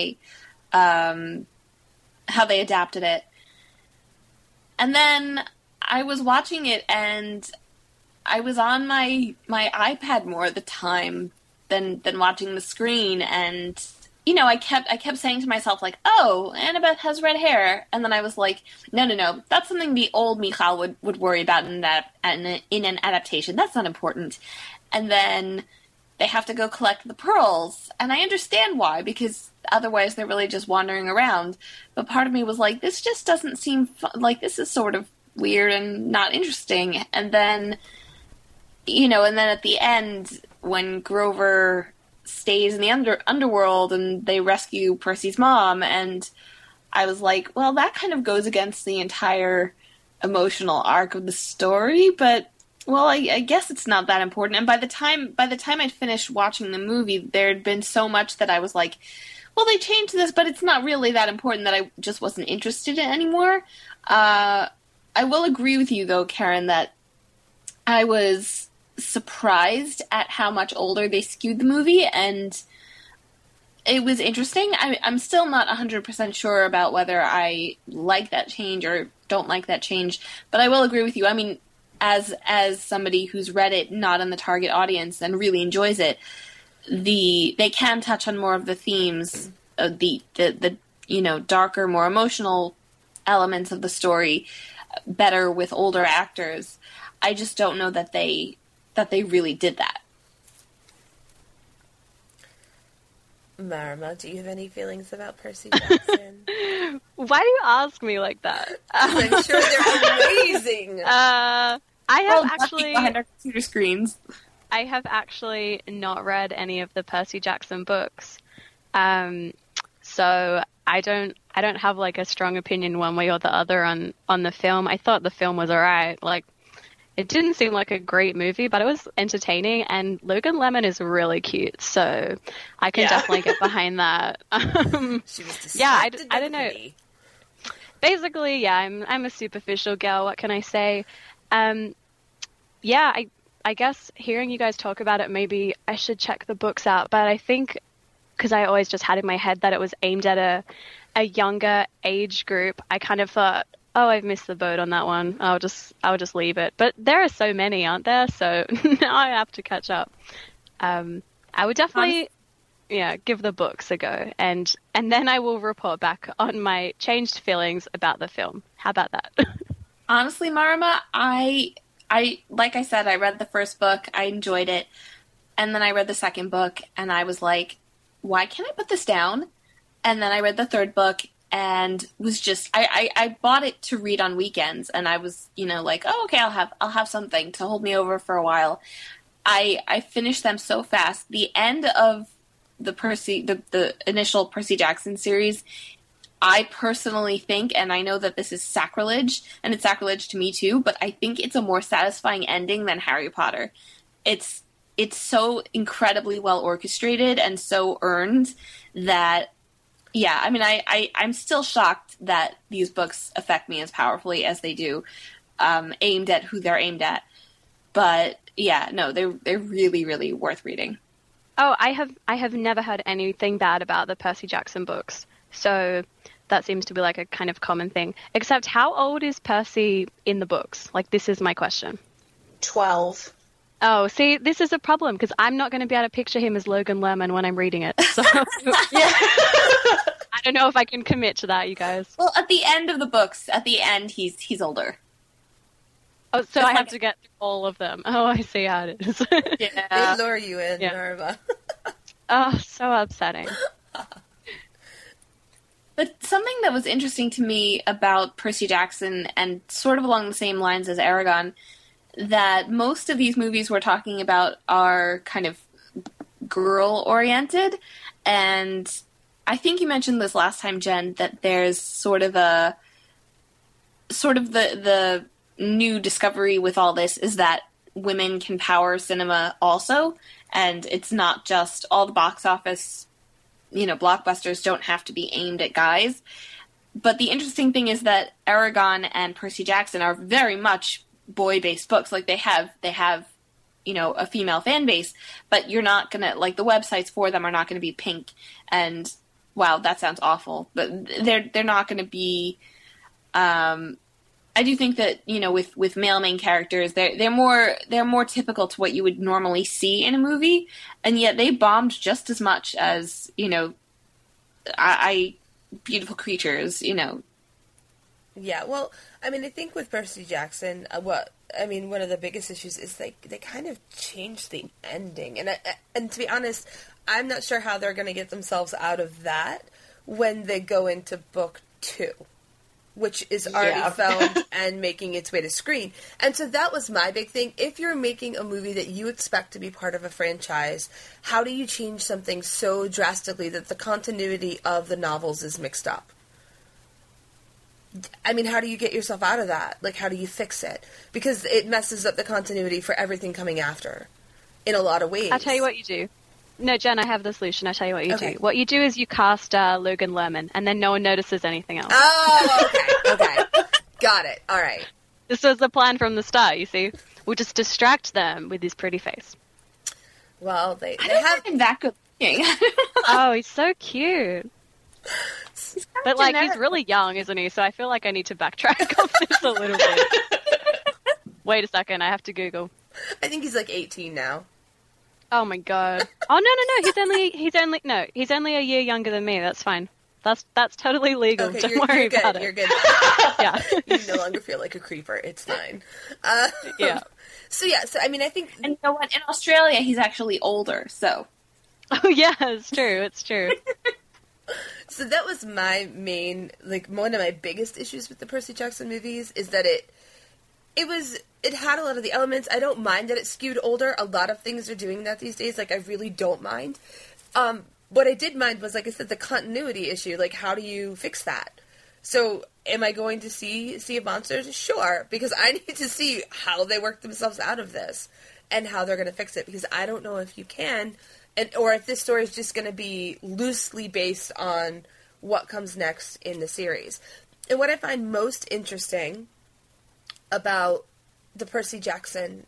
adapted it. And then I was watching it, and I was on my iPad more at the time than watching the screen, and I kept saying to myself, like, oh, Annabeth has red hair, and then I was like, no, that's something the old Michal would worry about in an adaptation. That's not important. And then they have to go collect the pearls, and I understand why, because otherwise they're really just wandering around. But part of me was like, this just doesn't seem like this is sort of weird and not interesting. And then, and then at the end, when Grover stays in the underworld and they rescue Percy's mom, and I was like, well, that kind of goes against the entire emotional arc of the story, but well, I guess it's not that important. And by the time I'd finished watching the movie, there had been so much that I was like, well, they changed this, but it's not really that important, that I just wasn't interested in anymore. I will agree with you, though, Karen, that I was surprised at how much older they skewed the movie, and it was interesting. I'm still not 100% sure about whether I like that change or don't like that change, but I will agree with you. I mean, as somebody who's read it not in the target audience and really enjoys it, they can touch on more of the themes, of the darker, more emotional elements of the story better with older actors. I just don't know that they really did that. Marama, do you have any feelings about Percy Jackson? Why do you ask me like that? I'm sure they're amazing. I have actually behind our computer screens. I have actually not read any of the Percy Jackson books, so I don't have like a strong opinion one way or the other on the film. I thought the film was alright. Like, it didn't seem like a great movie, but it was entertaining, and Logan Lemon is really cute, so I can definitely get behind that. She was I don't know. Basically, yeah, I'm a superficial girl. What can I say? I guess hearing you guys talk about it, maybe I should check the books out. But I think, because I always just had in my head that it was aimed at a younger age group, I kind of thought, oh, I've missed the boat on that one. I'll just leave it. But there are so many, aren't there? So now I have to catch up. I would definitely, give the books a go, and then I will report back on my changed feelings about the film. How about that? Honestly, Marama, I like I said, I read the first book, I enjoyed it, and then I read the second book, and I was like, why can't I put this down? And then I read the third book, and was just, I bought it to read on weekends, and I was, like, oh, okay, I'll have something to hold me over for a while. I finished them so fast. The end of the initial Percy Jackson series, I personally think, and I know that this is sacrilege, and it's sacrilege to me too, but I think it's a more satisfying ending than Harry Potter. It's so incredibly well orchestrated and so earned that, yeah, I mean, I'm still shocked that these books affect me as powerfully as they do, aimed at who they're aimed at. But yeah, no, they're really, really worth reading. Oh, I have never heard anything bad about the Percy Jackson books. So that seems to be like a kind of common thing. Except, how old is Percy in the books? Like, this is my question. 12. Oh, see, this is a problem, because I'm not going to be able to picture him as Logan Lerman when I'm reading it. So I don't know if I can commit to that, you guys. Well, at the end of the books, he's older. Oh, so I have to get through all of them. Oh, I see how it is. Yeah. They lure you in, Marva. Oh, so upsetting. But something that was interesting to me about Percy Jackson, and sort of along the same lines as Eragon, that most of these movies we're talking about are kind of girl-oriented, and I think you mentioned this last time, Jen, that there's sort of the new discovery with all this is that women can power cinema also, and it's not just all the box office, blockbusters don't have to be aimed at guys. But the interesting thing is that Eragon and Percy Jackson are very much boy-based books. Like, they have a female fan base, but you're not gonna, like, the websites for them are not gonna be pink. And wow, that sounds awful, but they're not gonna be. I do think that with male main characters, they're more typical to what you would normally see in a movie, and yet they bombed just as much as Beautiful Creatures. Yeah, well, I mean, I think with Percy Jackson, one of the biggest issues is they kind of changed the ending, and to be honest, I'm not sure how they're going to get themselves out of that when they go into book 2. Which is already filmed and making its way to screen. And so that was my big thing. If you're making a movie that you expect to be part of a franchise, how do you change something so drastically that the continuity of the novels is mixed up? I mean, how do you get yourself out of that? Like, how do you fix it? Because it messes up the continuity for everything coming after in a lot of ways. I'll tell you what you do. No, Jen, I have the solution. I'll tell you what you do. What you do is you cast Logan Lerman, and then no one notices anything else. Oh, okay. Got it. All right. This was the plan from the start, you see. We'll just distract them with his pretty face. Well, they have him that good looking. Oh, he's so cute. But, like, he's really young, isn't he? So I feel like I need to backtrack on this a little bit. Wait a second, I have to Google. I think he's like 18 now. Oh my god. Oh no, he's only a year younger than me. That's fine. That's totally legal. Okay, Don't worry about it. You're good. Yeah. You no longer feel like a creeper. It's fine. Yeah. So I mean, I think... And you know what? In Australia, he's actually older, so... Oh yeah, it's true. So that was my main, like, one of my biggest issues with the Percy Jackson movies, is that it had a lot of the elements. I don't mind that it skewed older. A lot of things are doing that these days. Like, I really don't mind. What I did mind was, like I said, the continuity issue. Like, how do you fix that? So, am I going to see Sea of Monsters? Sure, because I need to see how they work themselves out of this and how they're going to fix it, because I don't know if you can, or if this story is just going to be loosely based on what comes next in the series. And what I find most interesting about the Percy Jackson,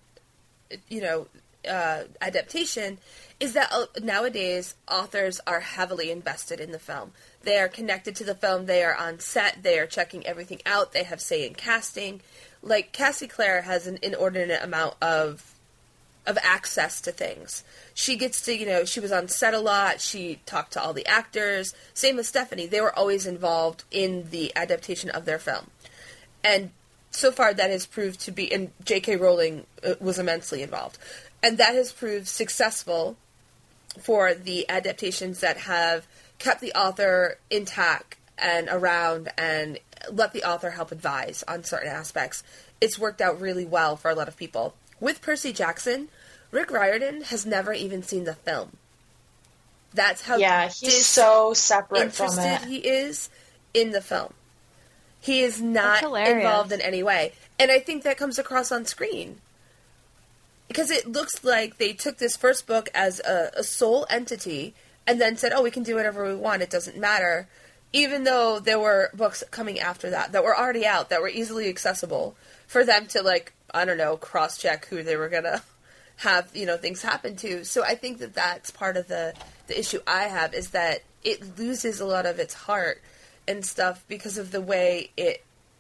adaptation is that nowadays authors are heavily invested in the film. They are connected to the film. They are on set. They are checking everything out. They have say in casting. Like, Cassie Clare has an inordinate amount of access to things. She gets to, she was on set a lot. She talked to all the actors. Same with Stephanie. They were always involved in the adaptation of their film. And so far, that has proved to be, and J.K. Rowling was immensely involved, and that has proved successful for the adaptations that have kept the author intact and around and let the author help advise on certain aspects. It's worked out really well for a lot of people. With Percy Jackson, Rick Riordan has never even seen the film. That's how he's so separate from it. He is in the film. He is not involved in any way. And I think that comes across on screen. Because it looks like they took this first book as a sole entity and then said, we can do whatever we want, it doesn't matter. Even though there were books coming after that were already out, that were easily accessible for them to, cross-check who they were going to have, things happen to. So I think that that's part of the issue I have, is that it loses a lot of its heart and stuff because of the way it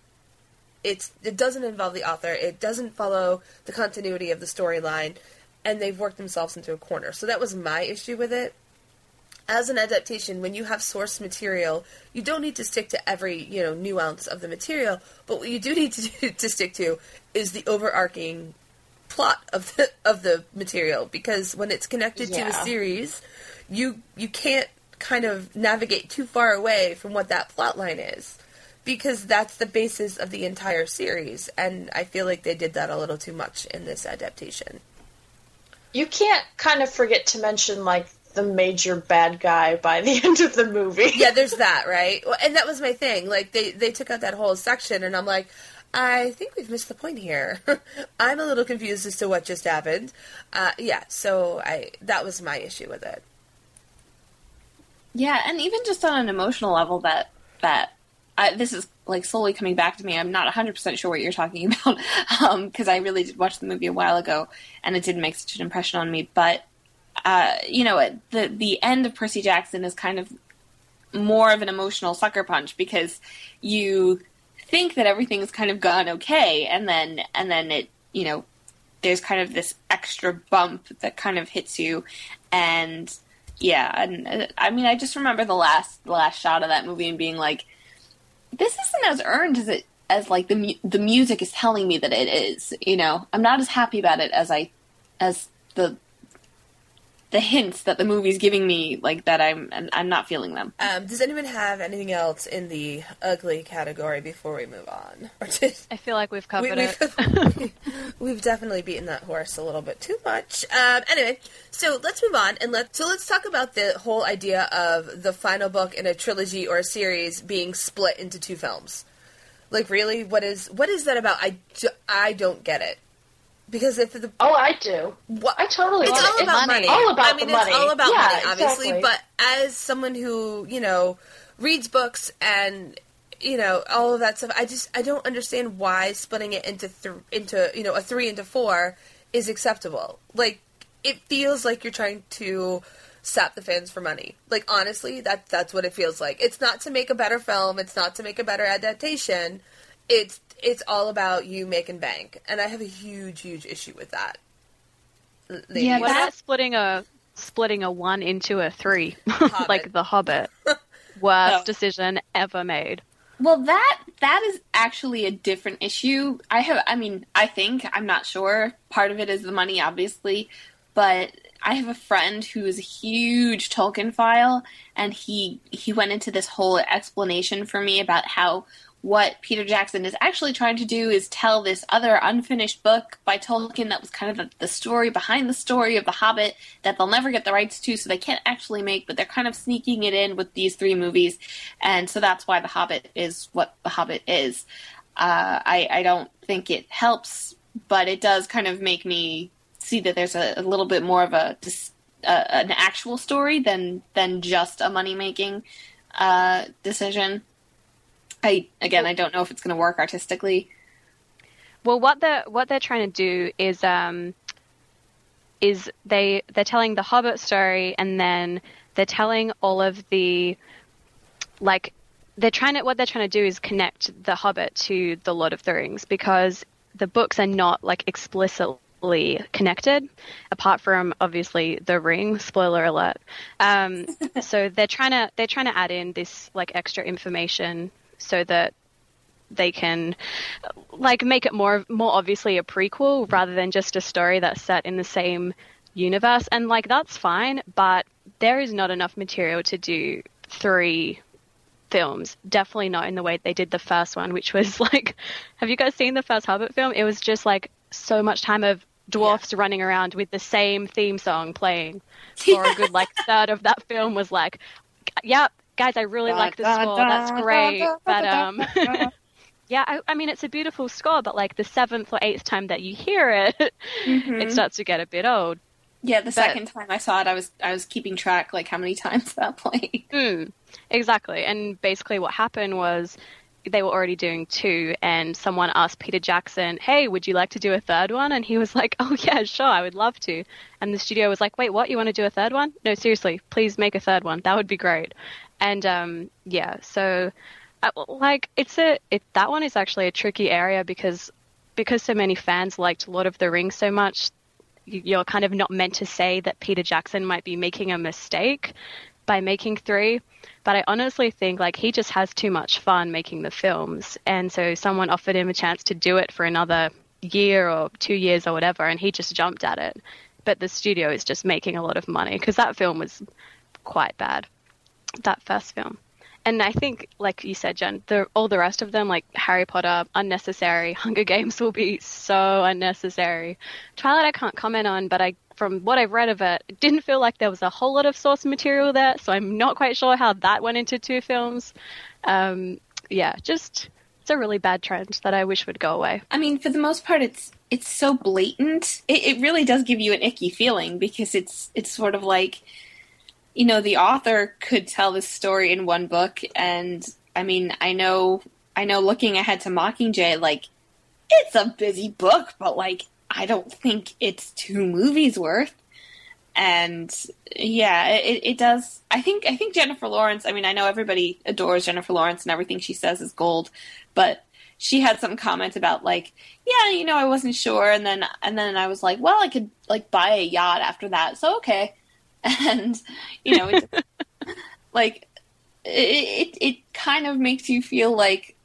doesn't involve the author, it doesn't follow the continuity of the storyline, and they've worked themselves into a corner. So that was my issue with it. As an adaptation, when you have source material, you don't need to stick to every, nuance of the material, but what you do need to stick to is the overarching plot of the material, because when it's connected to a series, you can't kind of navigate too far away from what that plot line is, because that's the basis of the entire series, and I feel like they did that a little too much in this adaptation. You can't kind of forget to mention, like, the major bad guy by the end of the movie. Yeah, there's that, right? And that was my thing. Like, they took out that whole section, and I'm like, I think we've missed the point here. I'm a little confused as to what just happened. So that was my issue with it. Yeah, and even just on an emotional level, that this is like slowly coming back to me. I'm not 100% sure what you're talking about, because I really did watch the movie a while ago, and it didn't make such an impression on me. But the end of Percy Jackson is kind of more of an emotional sucker punch, because you think that everything's kind of gone okay, and then it, there's kind of this extra bump that kind of hits you, and I mean, I just remember the last shot of that movie and being like, this isn't as earned as like the music is telling me that it is. I'm not as happy about it as the hints that the movie's giving me, like, that I'm not feeling them. Does anyone have anything else in the ugly category before we move on? I feel like we've covered it. We've definitely beaten that horse a little bit too much. Anyway, so let's move on, and let's talk about the whole idea of the final book in a trilogy or a series being split into 2 films. Like, really? What is that about? I don't get it. Because if the I do. I totally. It's all about money. All about the money. It's all about money, obviously. Exactly. But as someone who reads books and all of that stuff, I don't understand why splitting it into a 3 into 4 is acceptable. Like, it feels like you're trying to sap the fans for money. Like, honestly, that's what it feels like. It's not to make a better film. It's not to make a better adaptation. It's all about you making bank, and I have a huge issue with that. Ladies. Yeah, what about splitting a 1 into a 3, like The Hobbit? Worst decision ever made. Well, that is actually a different issue. I'm not sure. Part of it is the money, obviously, but I have a friend who is a huge Tolkien file, and he went into this whole explanation for me about how what Peter Jackson is actually trying to do is tell this other unfinished book by Tolkien that was kind of the story behind the story of The Hobbit that they'll never get the rights to, so they can't actually make, but they're kind of sneaking it in with these 3 movies, and so that's why The Hobbit is what The Hobbit is. I don't think it helps, but it does kind of make me see that there's a little bit more of an actual story than just a money-making decision. I don't know if it's going to work artistically. Well, what they're trying to do is they're telling the Hobbit story, and then they're telling all of the, like, what they're trying to do is connect the Hobbit to the Lord of the Rings, because the books are not, like, explicitly connected, apart from obviously the ring. Spoiler alert. So they're trying to add in this, like, extra information so that they can, like, make it more obviously a prequel rather than just a story that's set in the same universe. And, like, that's fine, but there is not enough material to do 3 films. Definitely not in the way they did the first one, which was, like, have you guys seen the first Hobbit film? It was just, like, so much time of dwarfs running around with the same theme song playing for a good, like, third of that film was like, yep, guys, I really like the score. That's great. But, I mean, it's a beautiful score, but, like, the 7th or 8th time that you hear it, it starts to get a bit old. Yeah, the second time I saw it, I was keeping track, like, how many times that played. Exactly. And basically what happened was they were already doing 2, and someone asked Peter Jackson, hey, would you like to do a 3rd one? And he was like, oh, yeah, sure, I would love to. And the studio was like, wait, what? You want to do a 3rd one? No, seriously, please make a 3rd one. That would be great. And, so, like, that one is actually a tricky area because so many fans liked Lord of the Rings so much, you're kind of not meant to say that Peter Jackson might be making a mistake by making 3. But I honestly think, like, he just has too much fun making the films. And so someone offered him a chance to do it for another year or 2 years or whatever, and he just jumped at it. But the studio is just making a lot of money because that film was quite bad, that first film. And I think, like you said, Jen, all the rest of them, like Harry Potter, unnecessary. Hunger Games will be so unnecessary. Twilight I can't comment on, but from what I've read of it, it didn't feel like there was a whole lot of source material there, so I'm not quite sure how that went into 2 films. Just It's a really bad trend that I wish would go away. I mean, for the most part, it's so blatant. It really does give you an icky feeling, because it's sort of like, you know, the author could tell this story in one book, and I mean, I know looking ahead to Mockingjay, like, it's a busy book, but like, I don't think it's 2 movies worth. And yeah, it does. I think Jennifer Lawrence, I mean, I know everybody adores Jennifer Lawrence and everything she says is gold, but she had some comment about like, yeah, you know, I wasn't sure. And then I was like, well, I could like buy a yacht after that. So, okay. And, you know, like it kind of makes you feel like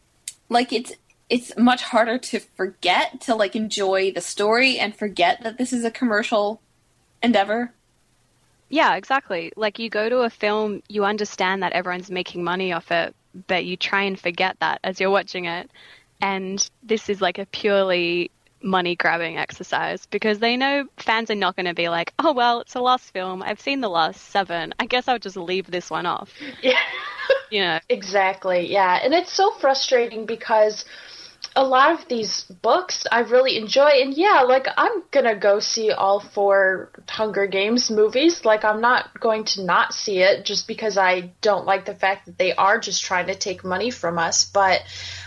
it's much harder to forget, to like enjoy the story and forget that this is a commercial endeavor. Yeah, exactly. Like, you go to a film, you understand that everyone's making money off it, but you try and forget that as you're watching it. And this is like a purely money-grabbing exercise, because they know fans are not going to be like, oh, well, it's the last film. I've seen the last 7. I guess I'll just leave this one off. Yeah. You know? Exactly, yeah. And it's so frustrating because a lot of these books I really enjoy, and yeah, like, I'm gonna go see all 4 Hunger Games movies. Like, I'm not going to not see it just because I don't like the fact that they are just trying to take money from us. But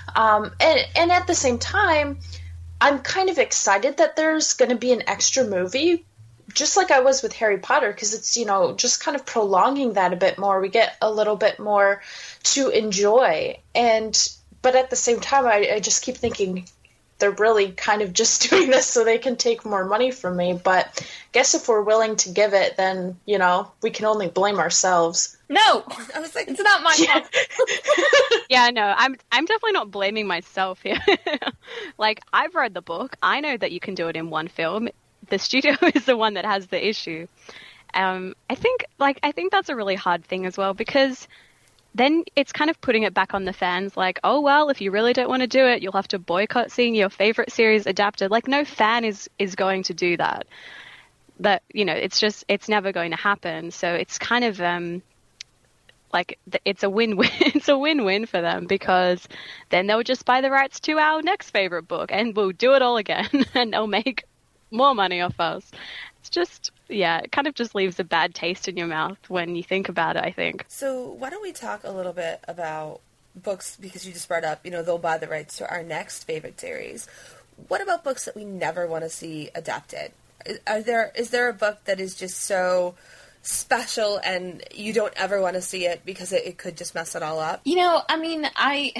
and at the same time, I'm kind of excited that there's going to be an extra movie, just like I was with Harry Potter, because it's, you know, just kind of prolonging that a bit more. We get a little bit more to enjoy. But at the same time, I just keep thinking they're really kind of just doing this so they can take more money from me. But I guess if we're willing to give it, then, you know, we can only blame ourselves. No, I was like, it's not my fault. Yeah, no, I'm definitely not blaming myself here. Like, I've read the book. I know that you can do it in one film. The studio is the one that has the issue. I think that's a really hard thing as well, because then it's kind of putting it back on the fans, like, oh, well, if you really don't want to do it, you'll have to boycott seeing your favorite series adapted. Like, no fan is going to do that. That, you know, it's never going to happen. So it's kind of like, it's a win-win. It's a win-win for them, because then they'll just buy the rights to our next favorite book and we'll do it all again and they'll make more money off us. It's just, yeah, it kind of just leaves a bad taste in your mouth when you think about it, I think. So why don't we talk a little bit about books, because you just brought up, you know, they'll buy the rights to our next favorite series. What about books that we never want to see adapted? Is there a book that is just so special and you don't ever want to see it because it could just mess it all up? You know, I mean, I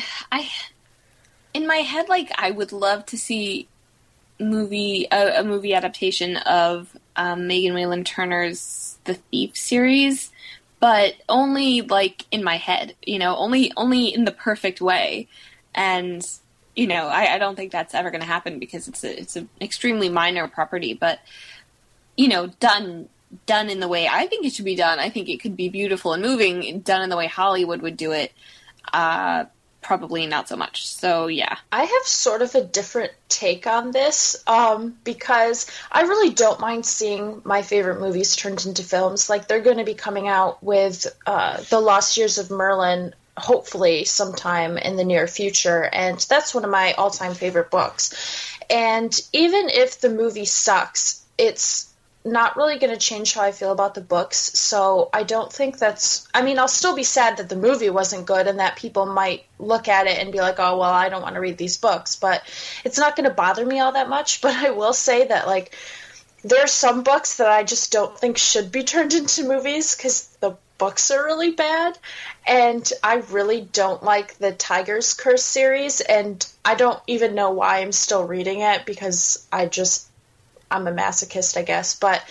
in my head, like, I would love to see a movie adaptation of Megan Whalen Turner's The Thief series, but only like in my head, you know, only in the perfect way. And, you know, I don't think that's ever going to happen because it's an extremely minor property, but, you know, done in the way I think it should be done. I think it could be beautiful and moving. Done in the way Hollywood would do it, probably not so much. So, yeah. I have sort of a different take on this, because I really don't mind seeing my favorite movies turned into films. Like, they're going to be coming out with The Lost Years of Merlin, hopefully sometime in the near future, and that's one of my all-time favorite books. And even if the movie sucks, it's not really going to change how I feel about the books, so I don't think that's... I mean, I'll still be sad that the movie wasn't good and that people might look at it and be like, oh, well, I don't want to read these books, but it's not going to bother me all that much. But I will say that, like, there are some books that I just don't think should be turned into movies because the books are really bad, and I really don't like the Tiger's Curse series, and I don't even know why I'm still reading it because I'm a masochist, I guess, but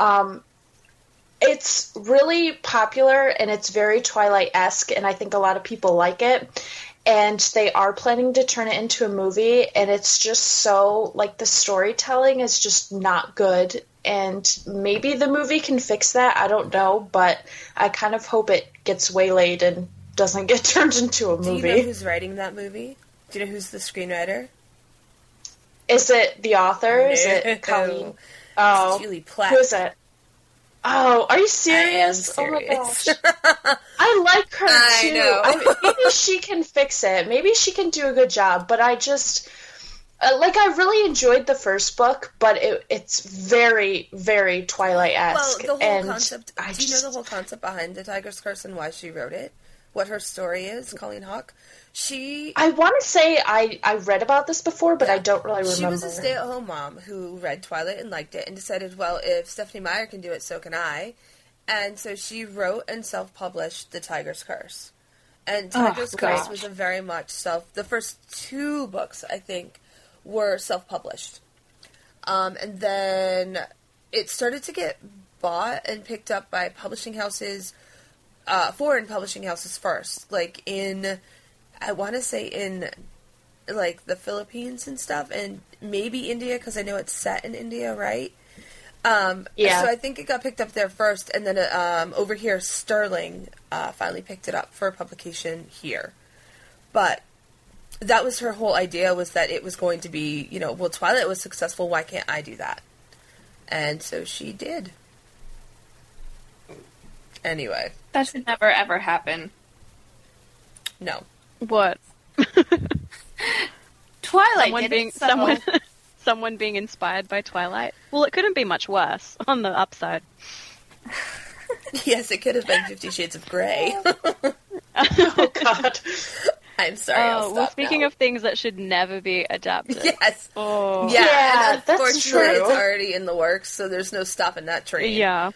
it's really popular and it's very Twilight-esque, and I think a lot of people like it, and they are planning to turn it into a movie, and it's just so, like, the storytelling is just not good, and maybe the movie can fix that, I don't know, but I kind of hope it gets waylaid and doesn't get turned into a movie. Do you know who's writing that movie? Do you know who's the screenwriter? Is it the author? No. Is it Colleen? Oh, it's Julie Plec. Who is it? Oh, are you serious? I am serious. Oh my gosh. I like her I too. know. Maybe she can fix it. Maybe she can do a good job, but I just I really enjoyed the first book, but it's very, very Twilight-esque. Well, the whole concept. Do you know the whole concept behind The Tiger's Curse and why she wrote it? What her story is, Colleen Hawke? I want to say I read about this before, but I don't really remember. She was a stay-at-home mom who read Twilight and liked it and decided, well, if Stephenie Meyer can do it, so can I. And so she wrote and self-published The Tiger's Curse. And Tiger's Curse was a very much the first 2 books, I think, were self-published. And then it started to get bought and picked up by publishing houses, foreign publishing houses first. Like I want to say in, like, the Philippines and stuff, and maybe India, because I know it's set in India, right? Yeah. So I think it got picked up there first, and then over here, Sterling finally picked it up for publication here. But that was her whole idea, was that it was going to be, well, Twilight was successful, why can't I do that? And so she did. Anyway. That should never, ever happen. No. What? Twilight. Someone being inspired by Twilight. Well, it couldn't be much worse on the upside. Yes, it could have been 50 Shades of Grey. Oh God. I'm sorry. Well, speaking of things that should never be adapted. Yes. Oh. Yeah, and that's unfortunately, true. it's already in the works, so there's no stopping that train. Yeah.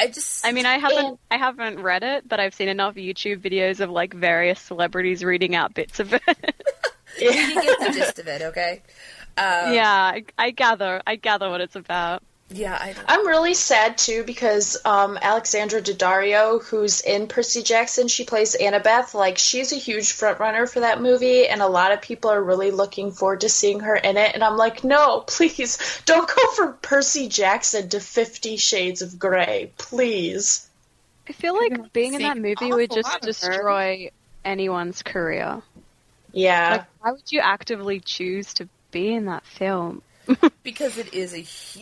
I haven't read it, but I've seen enough YouTube videos of, like, various celebrities reading out bits of it. You get the gist of it, okay? Yeah, I gather what it's about. Yeah, I'm really sad too because Alexandra Daddario, who's in Percy Jackson, she plays Annabeth. Like, she's a huge frontrunner for that movie, and a lot of people are really looking forward to seeing her in it. And I'm like, no, please don't go from Percy Jackson to 50 Shades of Grey, please. I feel like being in that movie would just destroy anyone's career. Yeah. Like, why would you actively choose to be in that film? Because it is a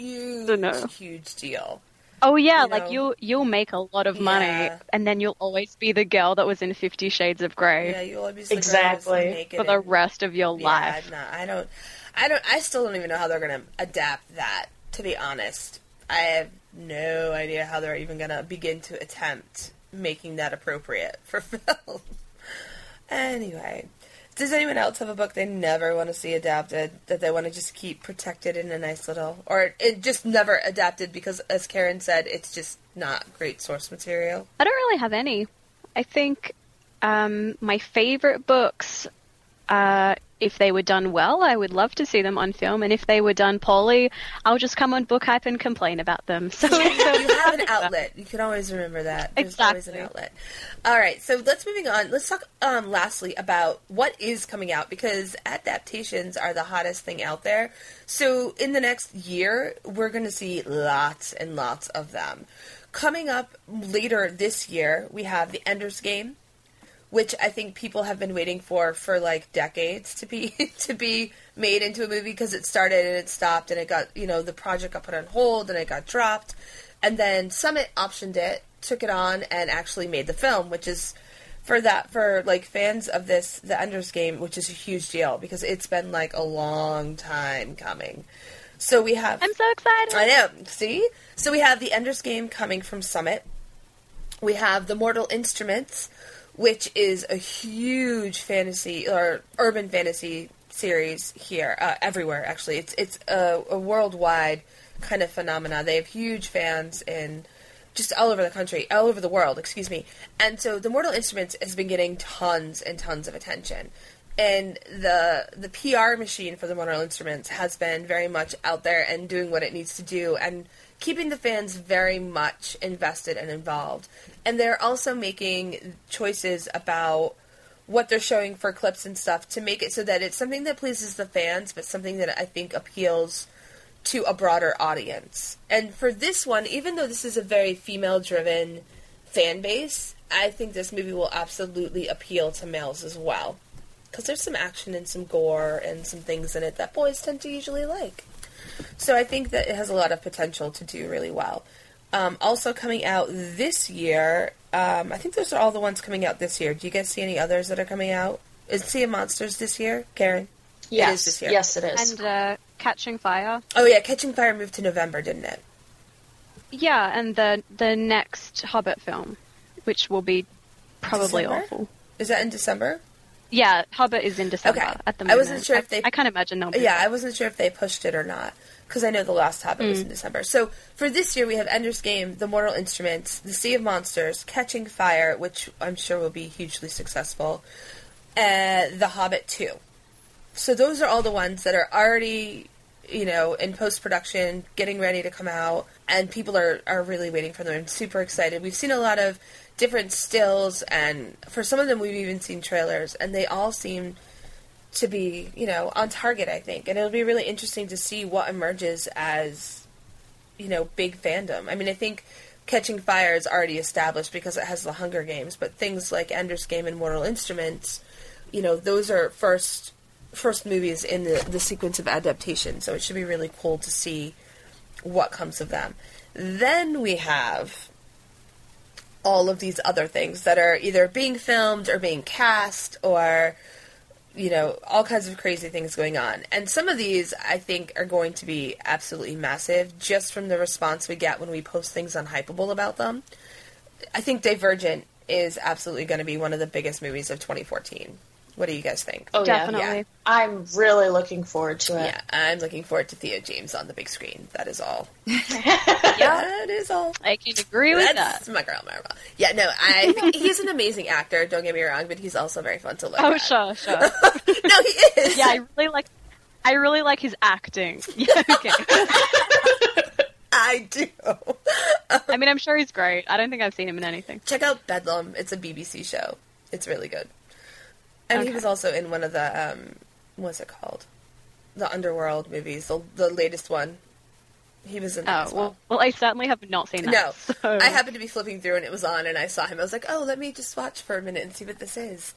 huge deal. Oh yeah, like you'll make a lot of money, and then you'll always be the girl that was in 50 Shades of Grey. Yeah, you'll always be exactly for the rest of your life. No, I still don't even know how they're gonna adapt that. To be honest, I have no idea how they're even gonna begin to attempt making that appropriate for film. Anyway. Does anyone else have a book they never want to see adapted, that they want to just keep protected in a nice little... Or it just never adapted because, as Karen said, it's just not great source material? I don't really have any. I think my favorite books, if they were done well, I would love to see them on film, and if they were done poorly, I'll just come on Book Hype and complain about them. So you have an outlet. You can always remember that. There's always an outlet. All right, so moving on. Let's talk lastly about what is coming out, because adaptations are the hottest thing out there. So in the next year, we're going to see lots and lots of them. Coming up later this year, we have The Ender's Game, which I think people have been waiting for like decades to be made into a movie, because it started and it stopped and it got, the project got put on hold and it got dropped. And then Summit optioned it, took it on, and actually made the film, which is for like fans of this, The Ender's Game, which is a huge deal because it's been like a long time coming. So we have... I'm so excited. I know. See? So we have The Ender's Game coming from Summit. We have The Mortal Instruments, which is a huge fantasy or urban fantasy series here, everywhere actually. It's a worldwide kind of phenomena. They have huge fans in just all over the world, excuse me. And so The Mortal Instruments has been getting tons and tons of attention. And the PR machine for The Mortal Instruments has been very much out there and doing what it needs to do and keeping the fans very much invested and involved. And they're also making choices about what they're showing for clips and stuff to make it so that it's something that pleases the fans, but something that I think appeals to a broader audience. And for this one, even though this is a very female-driven fan base, I think this movie will absolutely appeal to males as well. Because there's some action and some gore and some things in it that boys tend to usually like. So I think that it has a lot of potential to do really well. Also coming out this year, I think those are all the ones coming out this year. Do you guys see any others that are coming out? Is Sea of Monsters this year, Karen? Yes. It is this year. Yes, it is. And Catching Fire. Oh yeah, Catching Fire moved to November, didn't it? Yeah, and the next Hobbit film, which will be probably December? awful. Is that in December? Yeah, Hobbit is in December Okay. at the moment. I wasn't sure if they... I can't imagine they'll be Yeah, I wasn't sure if they pushed it or not, because I know the last Hobbit was in December. So, for this year, we have Ender's Game, The Mortal Instruments, The Sea of Monsters, Catching Fire, which I'm sure will be hugely successful, and The Hobbit 2. So those are all the ones that are already, you know, in post-production, getting ready to come out, and people are really waiting for them and super excited. We've seen a lot of different stills, and for some of them we've even seen trailers, and they all seem to be, you know, on target, I think. And it'll be really interesting to see what emerges as, you know, big fandom. I mean, I think Catching Fire is already established because it has the Hunger Games, but things like Ender's Game and Mortal Instruments, you know, those are first movies in the sequence of adaptation, so it should be really cool to see what comes of them. Then we have all of these other things that are either being filmed or being cast or, you know, all kinds of crazy things going on. And some of these, I think, are going to be absolutely massive just from the response we get when we post things on Hypable about them. I think Divergent is absolutely going to be one of the biggest movies of 2014. What do you guys think? Oh, Definitely. Yeah. I'm really looking forward to it. Yeah, I'm looking forward to Theo James on the big screen. That is all. Yeah, That is all. I can agree with That's that. my girl, Maribel. Yeah, no, I think he's an amazing actor, don't get me wrong, but he's also very fun to look Oh, at. sure. No, he is. Yeah, I really like his acting. Yeah, okay. I do. I mean, I'm sure he's great. I don't think I've seen him in anything. Check out Bedlam. It's a BBC show. It's really good. And he Okay. was also in one of the, what's it called? The Underworld movies, the latest one. He was in that as well. Well, I certainly have not seen that. No. So. I happened to be flipping through and it was on and I saw him. I was like, oh, let me just watch for a minute and see what this is.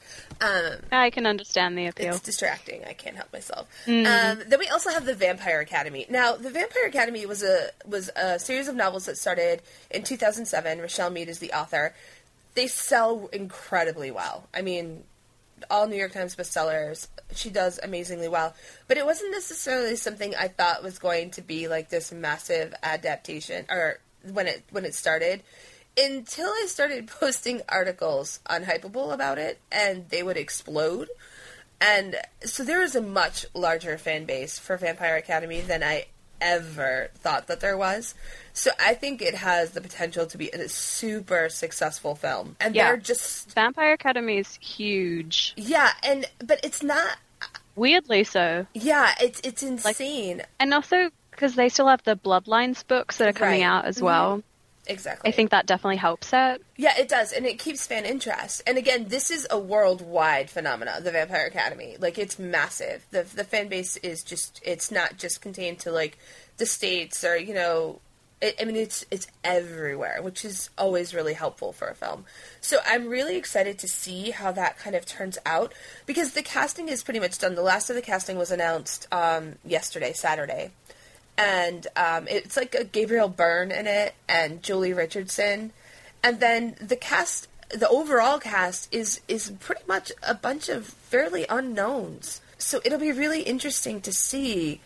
I can understand the appeal. It's distracting. I can't help myself. Then we also have the Vampire Academy. Now, the Vampire Academy was a series of novels that started in 2007. Rochelle Mead is the author. They sell incredibly well. I mean, all New York Times bestsellers. She does amazingly well. But it wasn't necessarily something I thought was going to be like this massive adaptation, or when it started, until I started posting articles on Hypable about it, and they would explode. And so there is a much larger fan base for Vampire Academy than I ever thought that there was. So I think it has the potential to be a super successful film. And Yeah. they're just... Vampire Academy is huge. Yeah, but it's not... Weirdly so. Yeah, it's insane. And also because they still have the Bloodlines books that are coming Right. out as well. Exactly. I think that definitely helps it. Yeah, it does, and it keeps fan interest. And again, this is a worldwide phenomenon, the Vampire Academy. Like, it's massive. The fan base is just, it's not just contained to, like, the States or, you know, it's everywhere, which is always really helpful for a film. So I'm really excited to see how that kind of turns out, because the casting is pretty much done. The last of the casting was announced yesterday, Saturday. And it's like a Gabriel Byrne in it and Julie Richardson. And then the overall cast is pretty much a bunch of fairly unknowns. So it'll be really interesting to see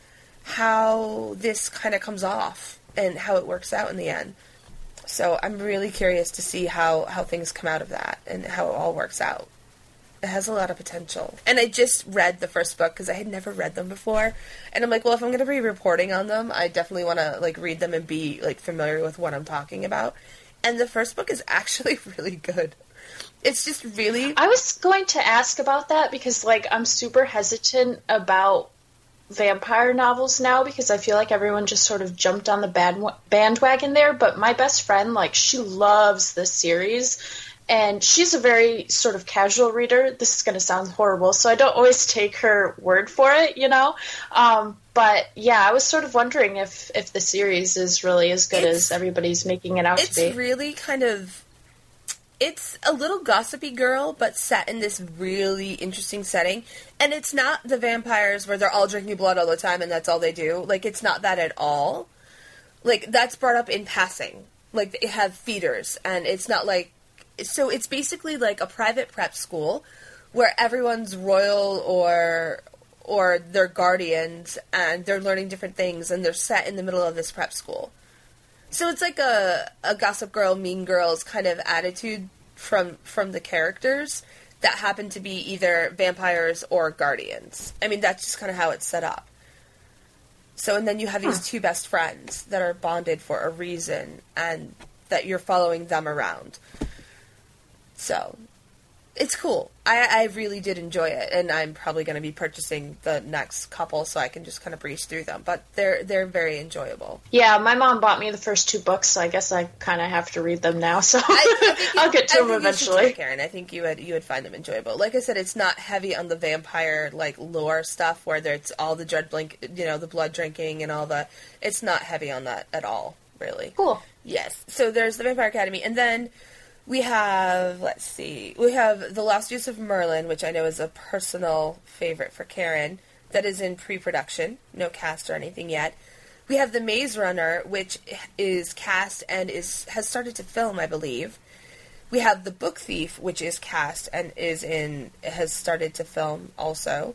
how this kind of comes off and how it works out in the end. So I'm really curious to see how things come out of that and how it all works out. It has a lot of potential. And I just read the first book because I had never read them before. And I'm like, well, if I'm going to be reporting on them, I definitely want to, like, read them and be, like, familiar with what I'm talking about. And the first book is actually really good. It's just really... I was going to ask about that because, like, I'm super hesitant about vampire novels now because I feel like everyone just sort of jumped on the bandwagon there. But my best friend, like, she loves this series. And she's a very sort of casual reader. This is going to sound horrible, so I don't always take her word for it, you know? But, yeah, I was sort of wondering if the series is really as good as everybody's making it out to be. It's really kind of... It's a little gossipy girl, but set in this really interesting setting. And it's not the vampires where they're all drinking blood all the time and that's all they do. Like, it's not that at all. Like, that's brought up in passing. like, they have feeders, and it's not like... So it's basically like a private prep school where everyone's royal or they're guardians, and they're learning different things, and they're set in the middle of this prep school. So it's like a Gossip Girl, Mean Girls kind of attitude from the characters that happen to be either vampires or guardians. I mean, that's just kind of how it's set up. So, and then you have these two best friends that are bonded for a reason, and that you're following them around. So, it's cool. I really did enjoy it, and I'm probably going to be purchasing the next couple so I can just kind of breeze through them. But they're very enjoyable. Yeah, my mom bought me the first 2 books, so I guess I kind of have to read them now. So I'll get to them eventually. Karen, I think you would find them enjoyable. Like I said, it's not heavy on the vampire like lore stuff where there's all the the blood drinking and all the. It's not heavy on that at all, really. Cool. Yes. So there's the Vampire Academy, and then. We have, The Last Use of Merlin, which I know is a personal favorite for Karen, that is in pre-production, no cast or anything yet. We have The Maze Runner, which is cast and has started to film, I believe. We have The Book Thief, which is cast and has started to film also.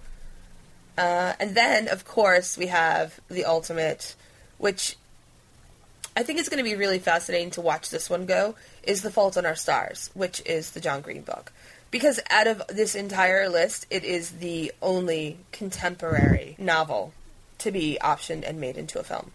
And then, of course, we have The Ultimate, which I think it's going to be really fascinating to watch this one go, is The Fault in Our Stars, which is the John Green book. Because out of this entire list, it is the only contemporary novel to be optioned and made into a film.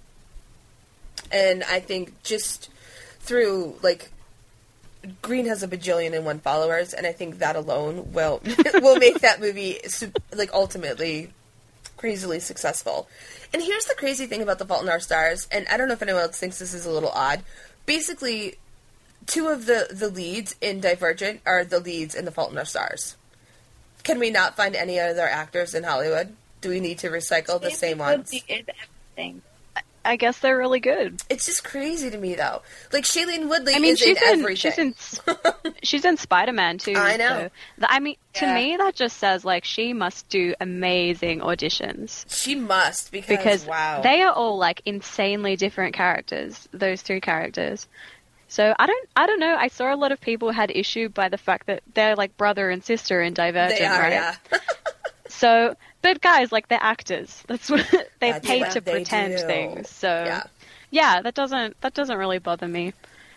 And I think just through, Green has a bajillion and one followers, and I think that alone will make that movie, ultimately crazily successful. And here's the crazy thing about The Fault in Our Stars, and I don't know if anyone else thinks this is a little odd. Basically, 2 of the leads in Divergent are the leads in The Fault in Our Stars. Can we not find any other actors in Hollywood? Do we need to recycle the same ones? Everything. I guess they're really good. It's just crazy to me, though. Shailene Woodley is in everything. She's in Spider-Man, too. I know. So, to me, that just says, she must do amazing auditions. She must, because wow. They are all, insanely different characters, those 2 characters. So, I don't know. I saw a lot of people had issue by the fact that they're, brother and sister in Divergent, they are, right? Yeah. So... But guys, they're actors. That's what they're paid to pretend things. So yeah, that doesn't really bother me.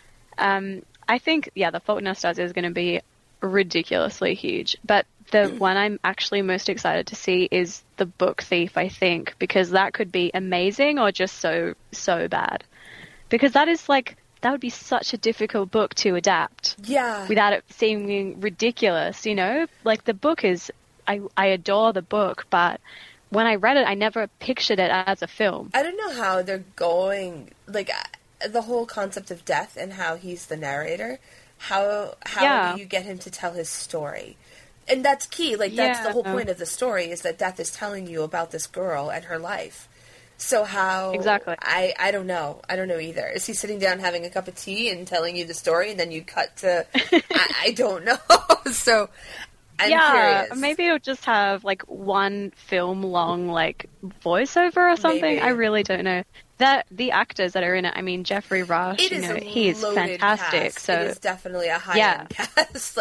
I think The Fault in Our Stars is going to be ridiculously huge. But the one I'm actually most excited to see is The Book Thief, I think, because that could be amazing or just so bad. Because that is that would be such a difficult book to adapt. Yeah. Without it seeming ridiculous, the book is. I adore the book, but when I read it, I never pictured it as a film. I don't know how they're going, the whole concept of death and how he's the narrator. How do you get him to tell his story? And that's key. That's the whole point of the story, is that death is telling you about this girl and her life. So how... Exactly. I don't know. I don't know either. Is he sitting down having a cup of tea and telling you the story, and then you cut to... I don't know. So... I'm curious. Maybe it'll just have one film long voiceover or something. Maybe. I really don't know. That the actors that are in it. I mean, Jeffrey Rush. He is fantastic. Cast. So it is definitely a high-end cast.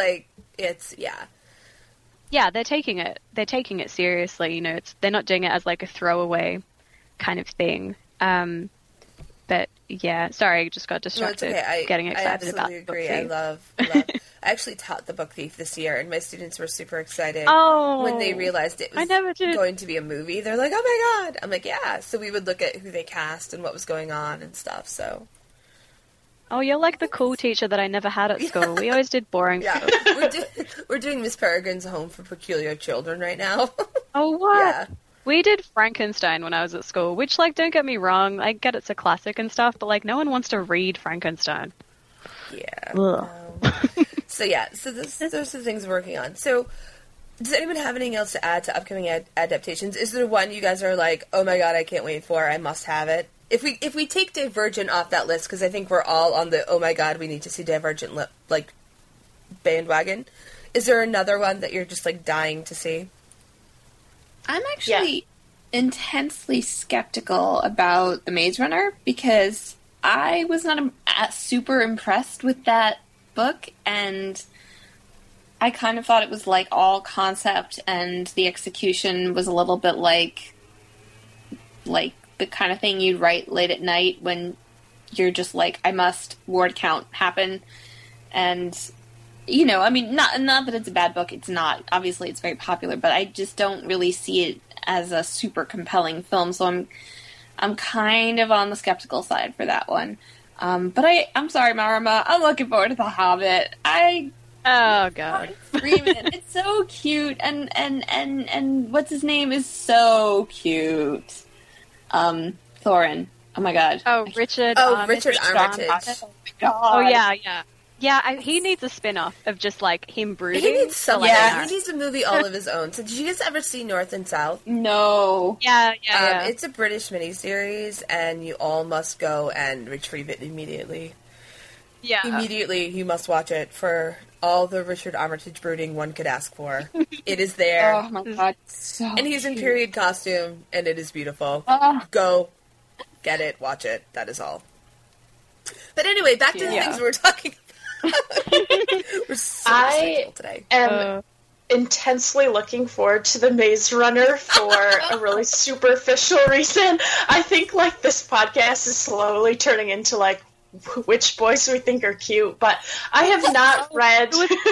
Yeah, they're taking it. They're taking it seriously. They're not doing it as a throwaway kind of thing. But yeah, sorry, I just got distracted. No, it's okay. Getting excited about I absolutely agree. Book Thief. I love. I actually taught The Book Thief this year, and my students were super excited when they realized it was going to be a movie. They're like, "Oh my god!" I'm like, "Yeah." So we would look at who they cast and what was going on and stuff. So. Oh, you're like the cool teacher that I never had at school. We always did boring stuff. We're doing Miss Peregrine's Home for Peculiar Children right now. Oh, what? Yeah. We did Frankenstein when I was at school, which, don't get me wrong, I get it's a classic and stuff, but, no one wants to read Frankenstein. Yeah. So, those are the things we're working on. So, does anyone have anything else to add to upcoming adaptations? Is there one you guys are like, oh my god, I can't wait for, I must have it? If we take Divergent off that list, because I think we're all on the, oh my god, we need to see Divergent, bandwagon, is there another one that you're just, dying to see? I'm actually intensely skeptical about The Maze Runner because I was not super impressed with that book, and I kind of thought it was like all concept, and the execution was a little bit like the kind of thing you'd write late at night when you're just like, I must word count happen. And, you know, I mean, not that it's a bad book, it's not. Obviously, it's very popular, but I just don't really see it as a super compelling film, so I'm kind of on the skeptical side for that one. But I'm sorry, Marama, I'm looking forward to The Hobbit. Oh God, Freeman, it's so cute, and what's his name is so cute. Thorin. Oh my God. Oh, Richard. Richard Armitage. Oh my God. Oh yeah. He needs a spin-off of just like him brooding. He needs something. Yeah. He needs a movie all of his own. So, did you guys ever see North and South? No. Yeah. It's a British miniseries, and you all must go and retrieve it immediately. Yeah. Immediately, you must watch it for all the Richard Armitage brooding one could ask for. It is there. Oh my God. So and he's in cute. period costume, and it is beautiful. Go, get it, watch it. That is all. But anyway, back to the things we were talking about. We're so I today. am intensely looking forward to the Maze Runner for a really superficial reason. I think like this podcast is slowly turning into like which boys we think are cute, but I have not read.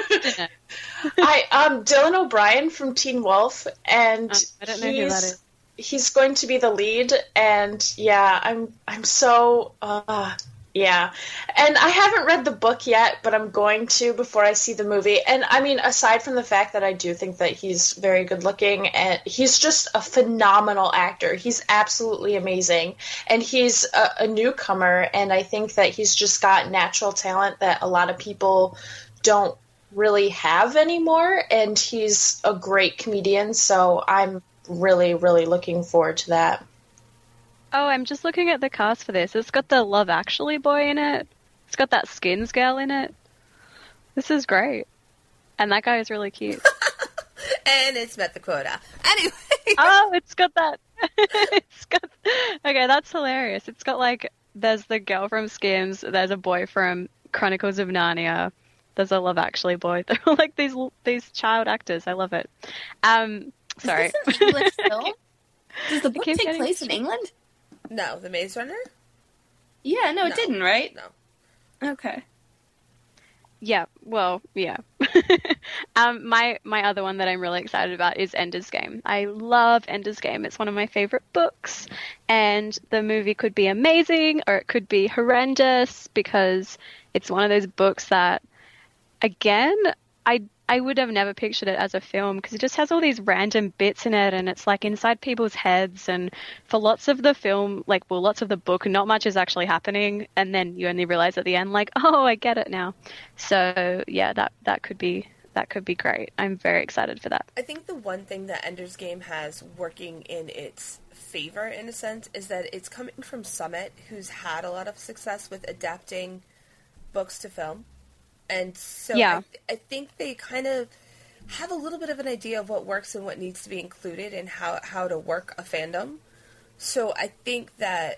Dylan O'Brien from Teen Wolf, and I don't know who that is. He's going to be the lead, and yeah, I'm so yeah. And I haven't read the book yet, but I'm going to before I see the movie. And I mean, aside from the fact that I do think that he's very good looking, and he's just a phenomenal actor. He's absolutely amazing. And he's a newcomer, and I think that he's just got natural talent that a lot of people don't really have anymore. And he's a great comedian, so I'm really, really looking forward to that. Oh, I'm just looking at the cast for this. It's got the Love Actually boy in it. It's got that Skins girl in it. This is great. And that guy is really cute. And it's met the quota. Anyway. Oh, it's got that. Okay, that's hilarious. It's got like, there's the girl from Skins, there's a boy from Chronicles of Narnia, there's a Love Actually boy. They're all like these child actors. I love it. Sorry. Is this an English film? Does the book take place in England? No, The Maze Runner? Yeah, no, it didn't, right? No. Okay. Yeah, well, yeah. My other one that I'm really excited about is Ender's Game. I love Ender's Game. It's one of my favorite books, and the movie could be amazing or it could be horrendous because it's one of those books that, again, I would have never pictured it as a film because it just has all these random bits in it and it's like inside people's heads, and for lots of the film, lots of the book, not much is actually happening, and then you only realize at the end, like, oh, I get it now. So yeah, that could be great. I'm very excited for that. I think the one thing that Ender's Game has working in its favor, in a sense, is that it's coming from Summit, who's had a lot of success with adapting books to film. And so yeah. I think they kind of have a little bit of an idea of what works and what needs to be included and how to work a fandom. So I think that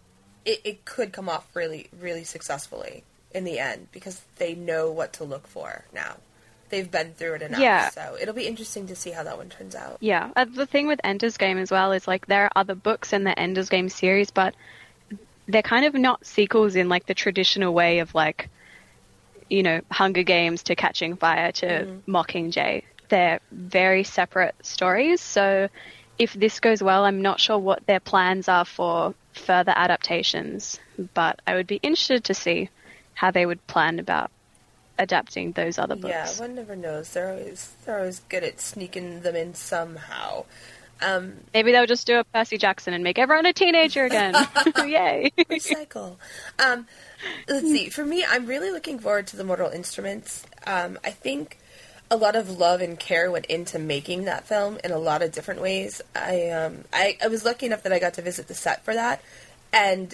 it could come off really, really successfully in the end because they know what to look for now. They've been through it enough. Yeah. So it'll be interesting to see how that one turns out. Yeah. The thing with Ender's Game as well is like there are other books in the Ender's Game series, but they're kind of not sequels in like the traditional way of like, you know, Hunger Games to Catching Fire to Mockingjay. They're very separate stories. So if this goes well, I'm not sure what their plans are for further adaptations, but I would be interested to see how they would plan about adapting those other books. Yeah, one never knows. They're always good at sneaking them in somehow. Maybe they'll just do a Percy Jackson and make everyone a teenager again. Yay. Recycle. Let's see. For me, I'm really looking forward to the Mortal Instruments. I think a lot of love and care went into making that film in a lot of different ways. I was lucky enough that I got to visit the set for that, and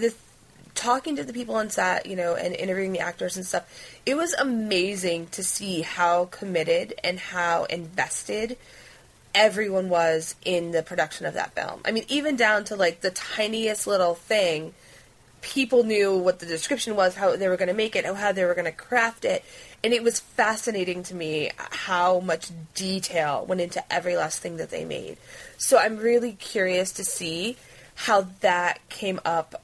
talking to the people on set, you know, and interviewing the actors and stuff, it was amazing to see how committed and how invested everyone was in the production of that film. I mean, even down to like the tiniest little thing, people knew what the description was, how they were going to make it, how they were going to craft it. And it was fascinating to me how much detail went into every last thing that they made. So I'm really curious to see how that came up,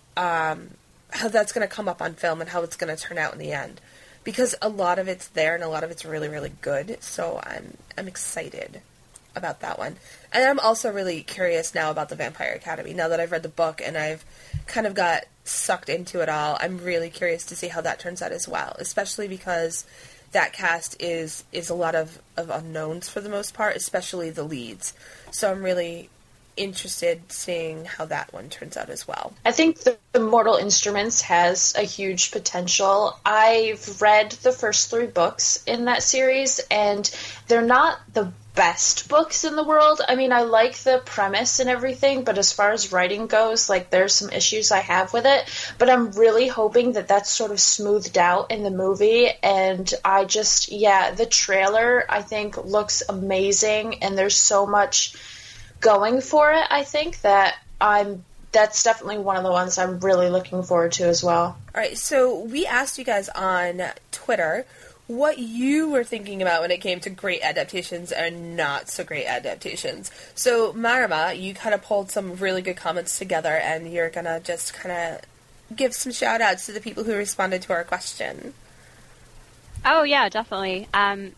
how that's going to come up on film and how it's going to turn out in the end. Because a lot of it's there and a lot of it's really, really good. So I'm excited about that one. And I'm also really curious now about the Vampire Academy. Now that I've read the book and I've kind of got sucked into it all, I'm really curious to see how that turns out as well. Especially because that cast is a lot of unknowns for the most part, especially the leads. So I'm really interested seeing how that one turns out as well. I think the Mortal Instruments has a huge potential. I've read the first 3 books in that series, and they're not the best books in the world. I mean, I like the premise and everything, but as far as writing goes, like, there's some issues I have with it. But I'm really hoping that that's sort of smoothed out in the movie, and I just, the trailer, I think, looks amazing, and there's so much going for it, I think, that's definitely one of the ones I'm really looking forward to as well. All right, so we asked you guys on Twitter what you were thinking about when it came to great adaptations and not so great adaptations. So, Marama, you kind of pulled some really good comments together, and you're going to just kind of give some shout-outs to the people who responded to our question. Oh, yeah, definitely.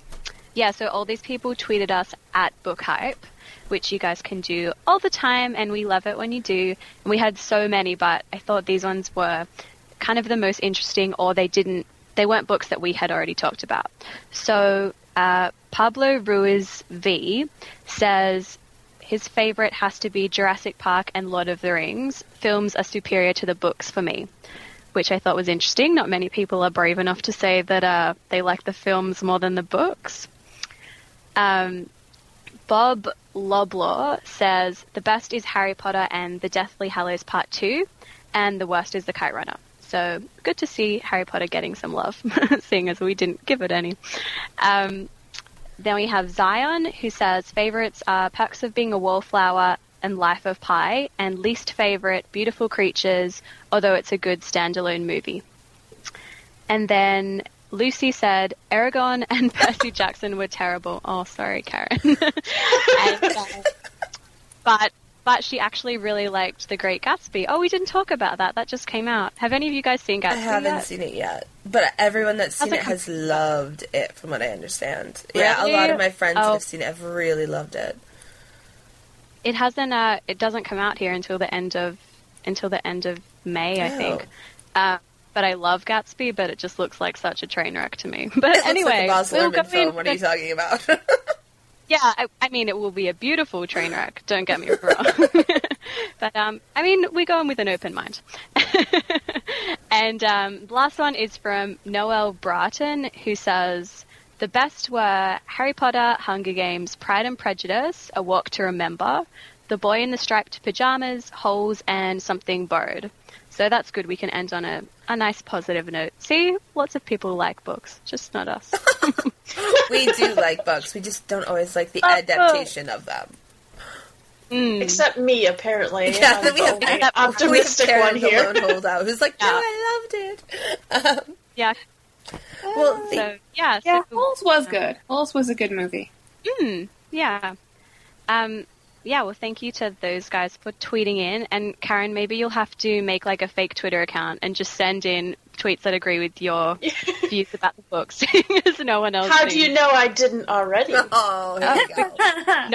So all these people tweeted us at Book Hype, which you guys can do all the time, and we love it when you do. And we had so many, but I thought these ones were kind of the most interesting, or they weren't books that we had already talked about. So Pablo Ruiz V says his favorite has to be Jurassic Park and Lord of the Rings. Films are superior to the books for me, which I thought was interesting. Not many people are brave enough to say that they like the films more than the books. Bob Loblaw says the best is Harry Potter and the Deathly Hallows Part 2, and the worst is The Kite Runner. So good to see Harry Potter getting some love, seeing as we didn't give it any. Then we have Zion, who says favorites are Perks of Being a Wallflower and Life of Pi, and least favorite Beautiful Creatures, although it's a good standalone movie. And then Lucy said Eragon and Percy Jackson were terrible. Oh, sorry, Karen. But she actually really liked The Great Gatsby. Oh, we didn't talk about that. That just came out. Have any of you guys seen Gatsby I haven't seen it yet. But everyone that's seen it has really? Loved it, from what I understand. Really? Yeah, a lot of my friends that have seen it have really loved it. It hasn't. It doesn't come out here until the end of May, I think. But I love Gatsby, but it just looks like such a train wreck to me. But it anyway, looks like a Baz Luhrmann film. What are you talking about? Yeah, I mean, it will be a beautiful train wreck, don't get me wrong. But, I mean, we go in with an open mind. And the last one is from Noel Broughton, who says, the best were Harry Potter, Hunger Games, Pride and Prejudice, A Walk to Remember, The Boy in the Striped Pajamas, Holes, and Something Borrowed. So that's good. We can end on a nice positive note. See, lots of people like books, just not us. We do like books. We just don't always like the adaptation of them. Except me, apparently. Yeah, I'm the only optimistic one here. The lone holdout who's like, no, I loved it. Yeah. Well, So, yeah. Holes was good. Holes was a good movie. Yeah. Yeah, well, thank you to those guys for tweeting in. And Karen, maybe you'll have to make like a fake Twitter account and just send in tweets that agree with your views about the books, because no one else. How do you know I didn't already? Oh, here we go.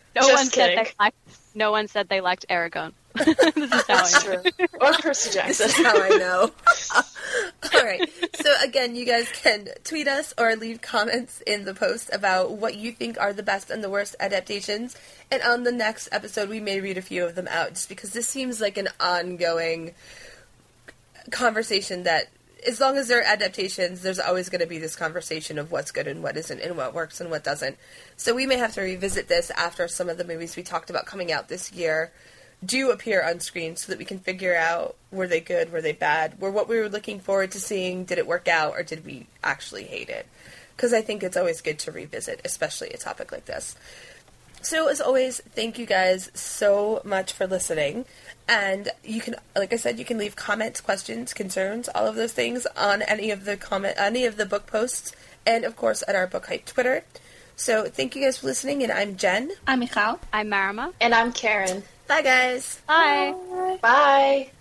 No one said they liked Eragon. This is how That's I know. true. Or Percy Jackson. This is how I know. All right. So again, you guys can tweet us or leave comments in the post about what you think are the best and the worst adaptations. And on the next episode, we may read a few of them out, just because this seems like an ongoing conversation that, as long as there are adaptations, there's always going to be this conversation of what's good and what isn't, and what works and what doesn't. So we may have to revisit this after some of the movies we talked about coming out this year do appear on screen, so that we can figure out, were they good, were they bad, were what we were looking forward to seeing, did it work out, or did we actually hate it? Because I think it's always good to revisit, especially a topic like this. So, as always, thank you guys so much for listening. And you can, like I said, you can leave comments, questions, concerns, all of those things on any of the book posts, and of course at our Book Hype Twitter. So, thank you guys for listening, and I'm Jen. I'm Michal. I'm Marama. And I'm Karen. Bye, guys. Bye. Bye.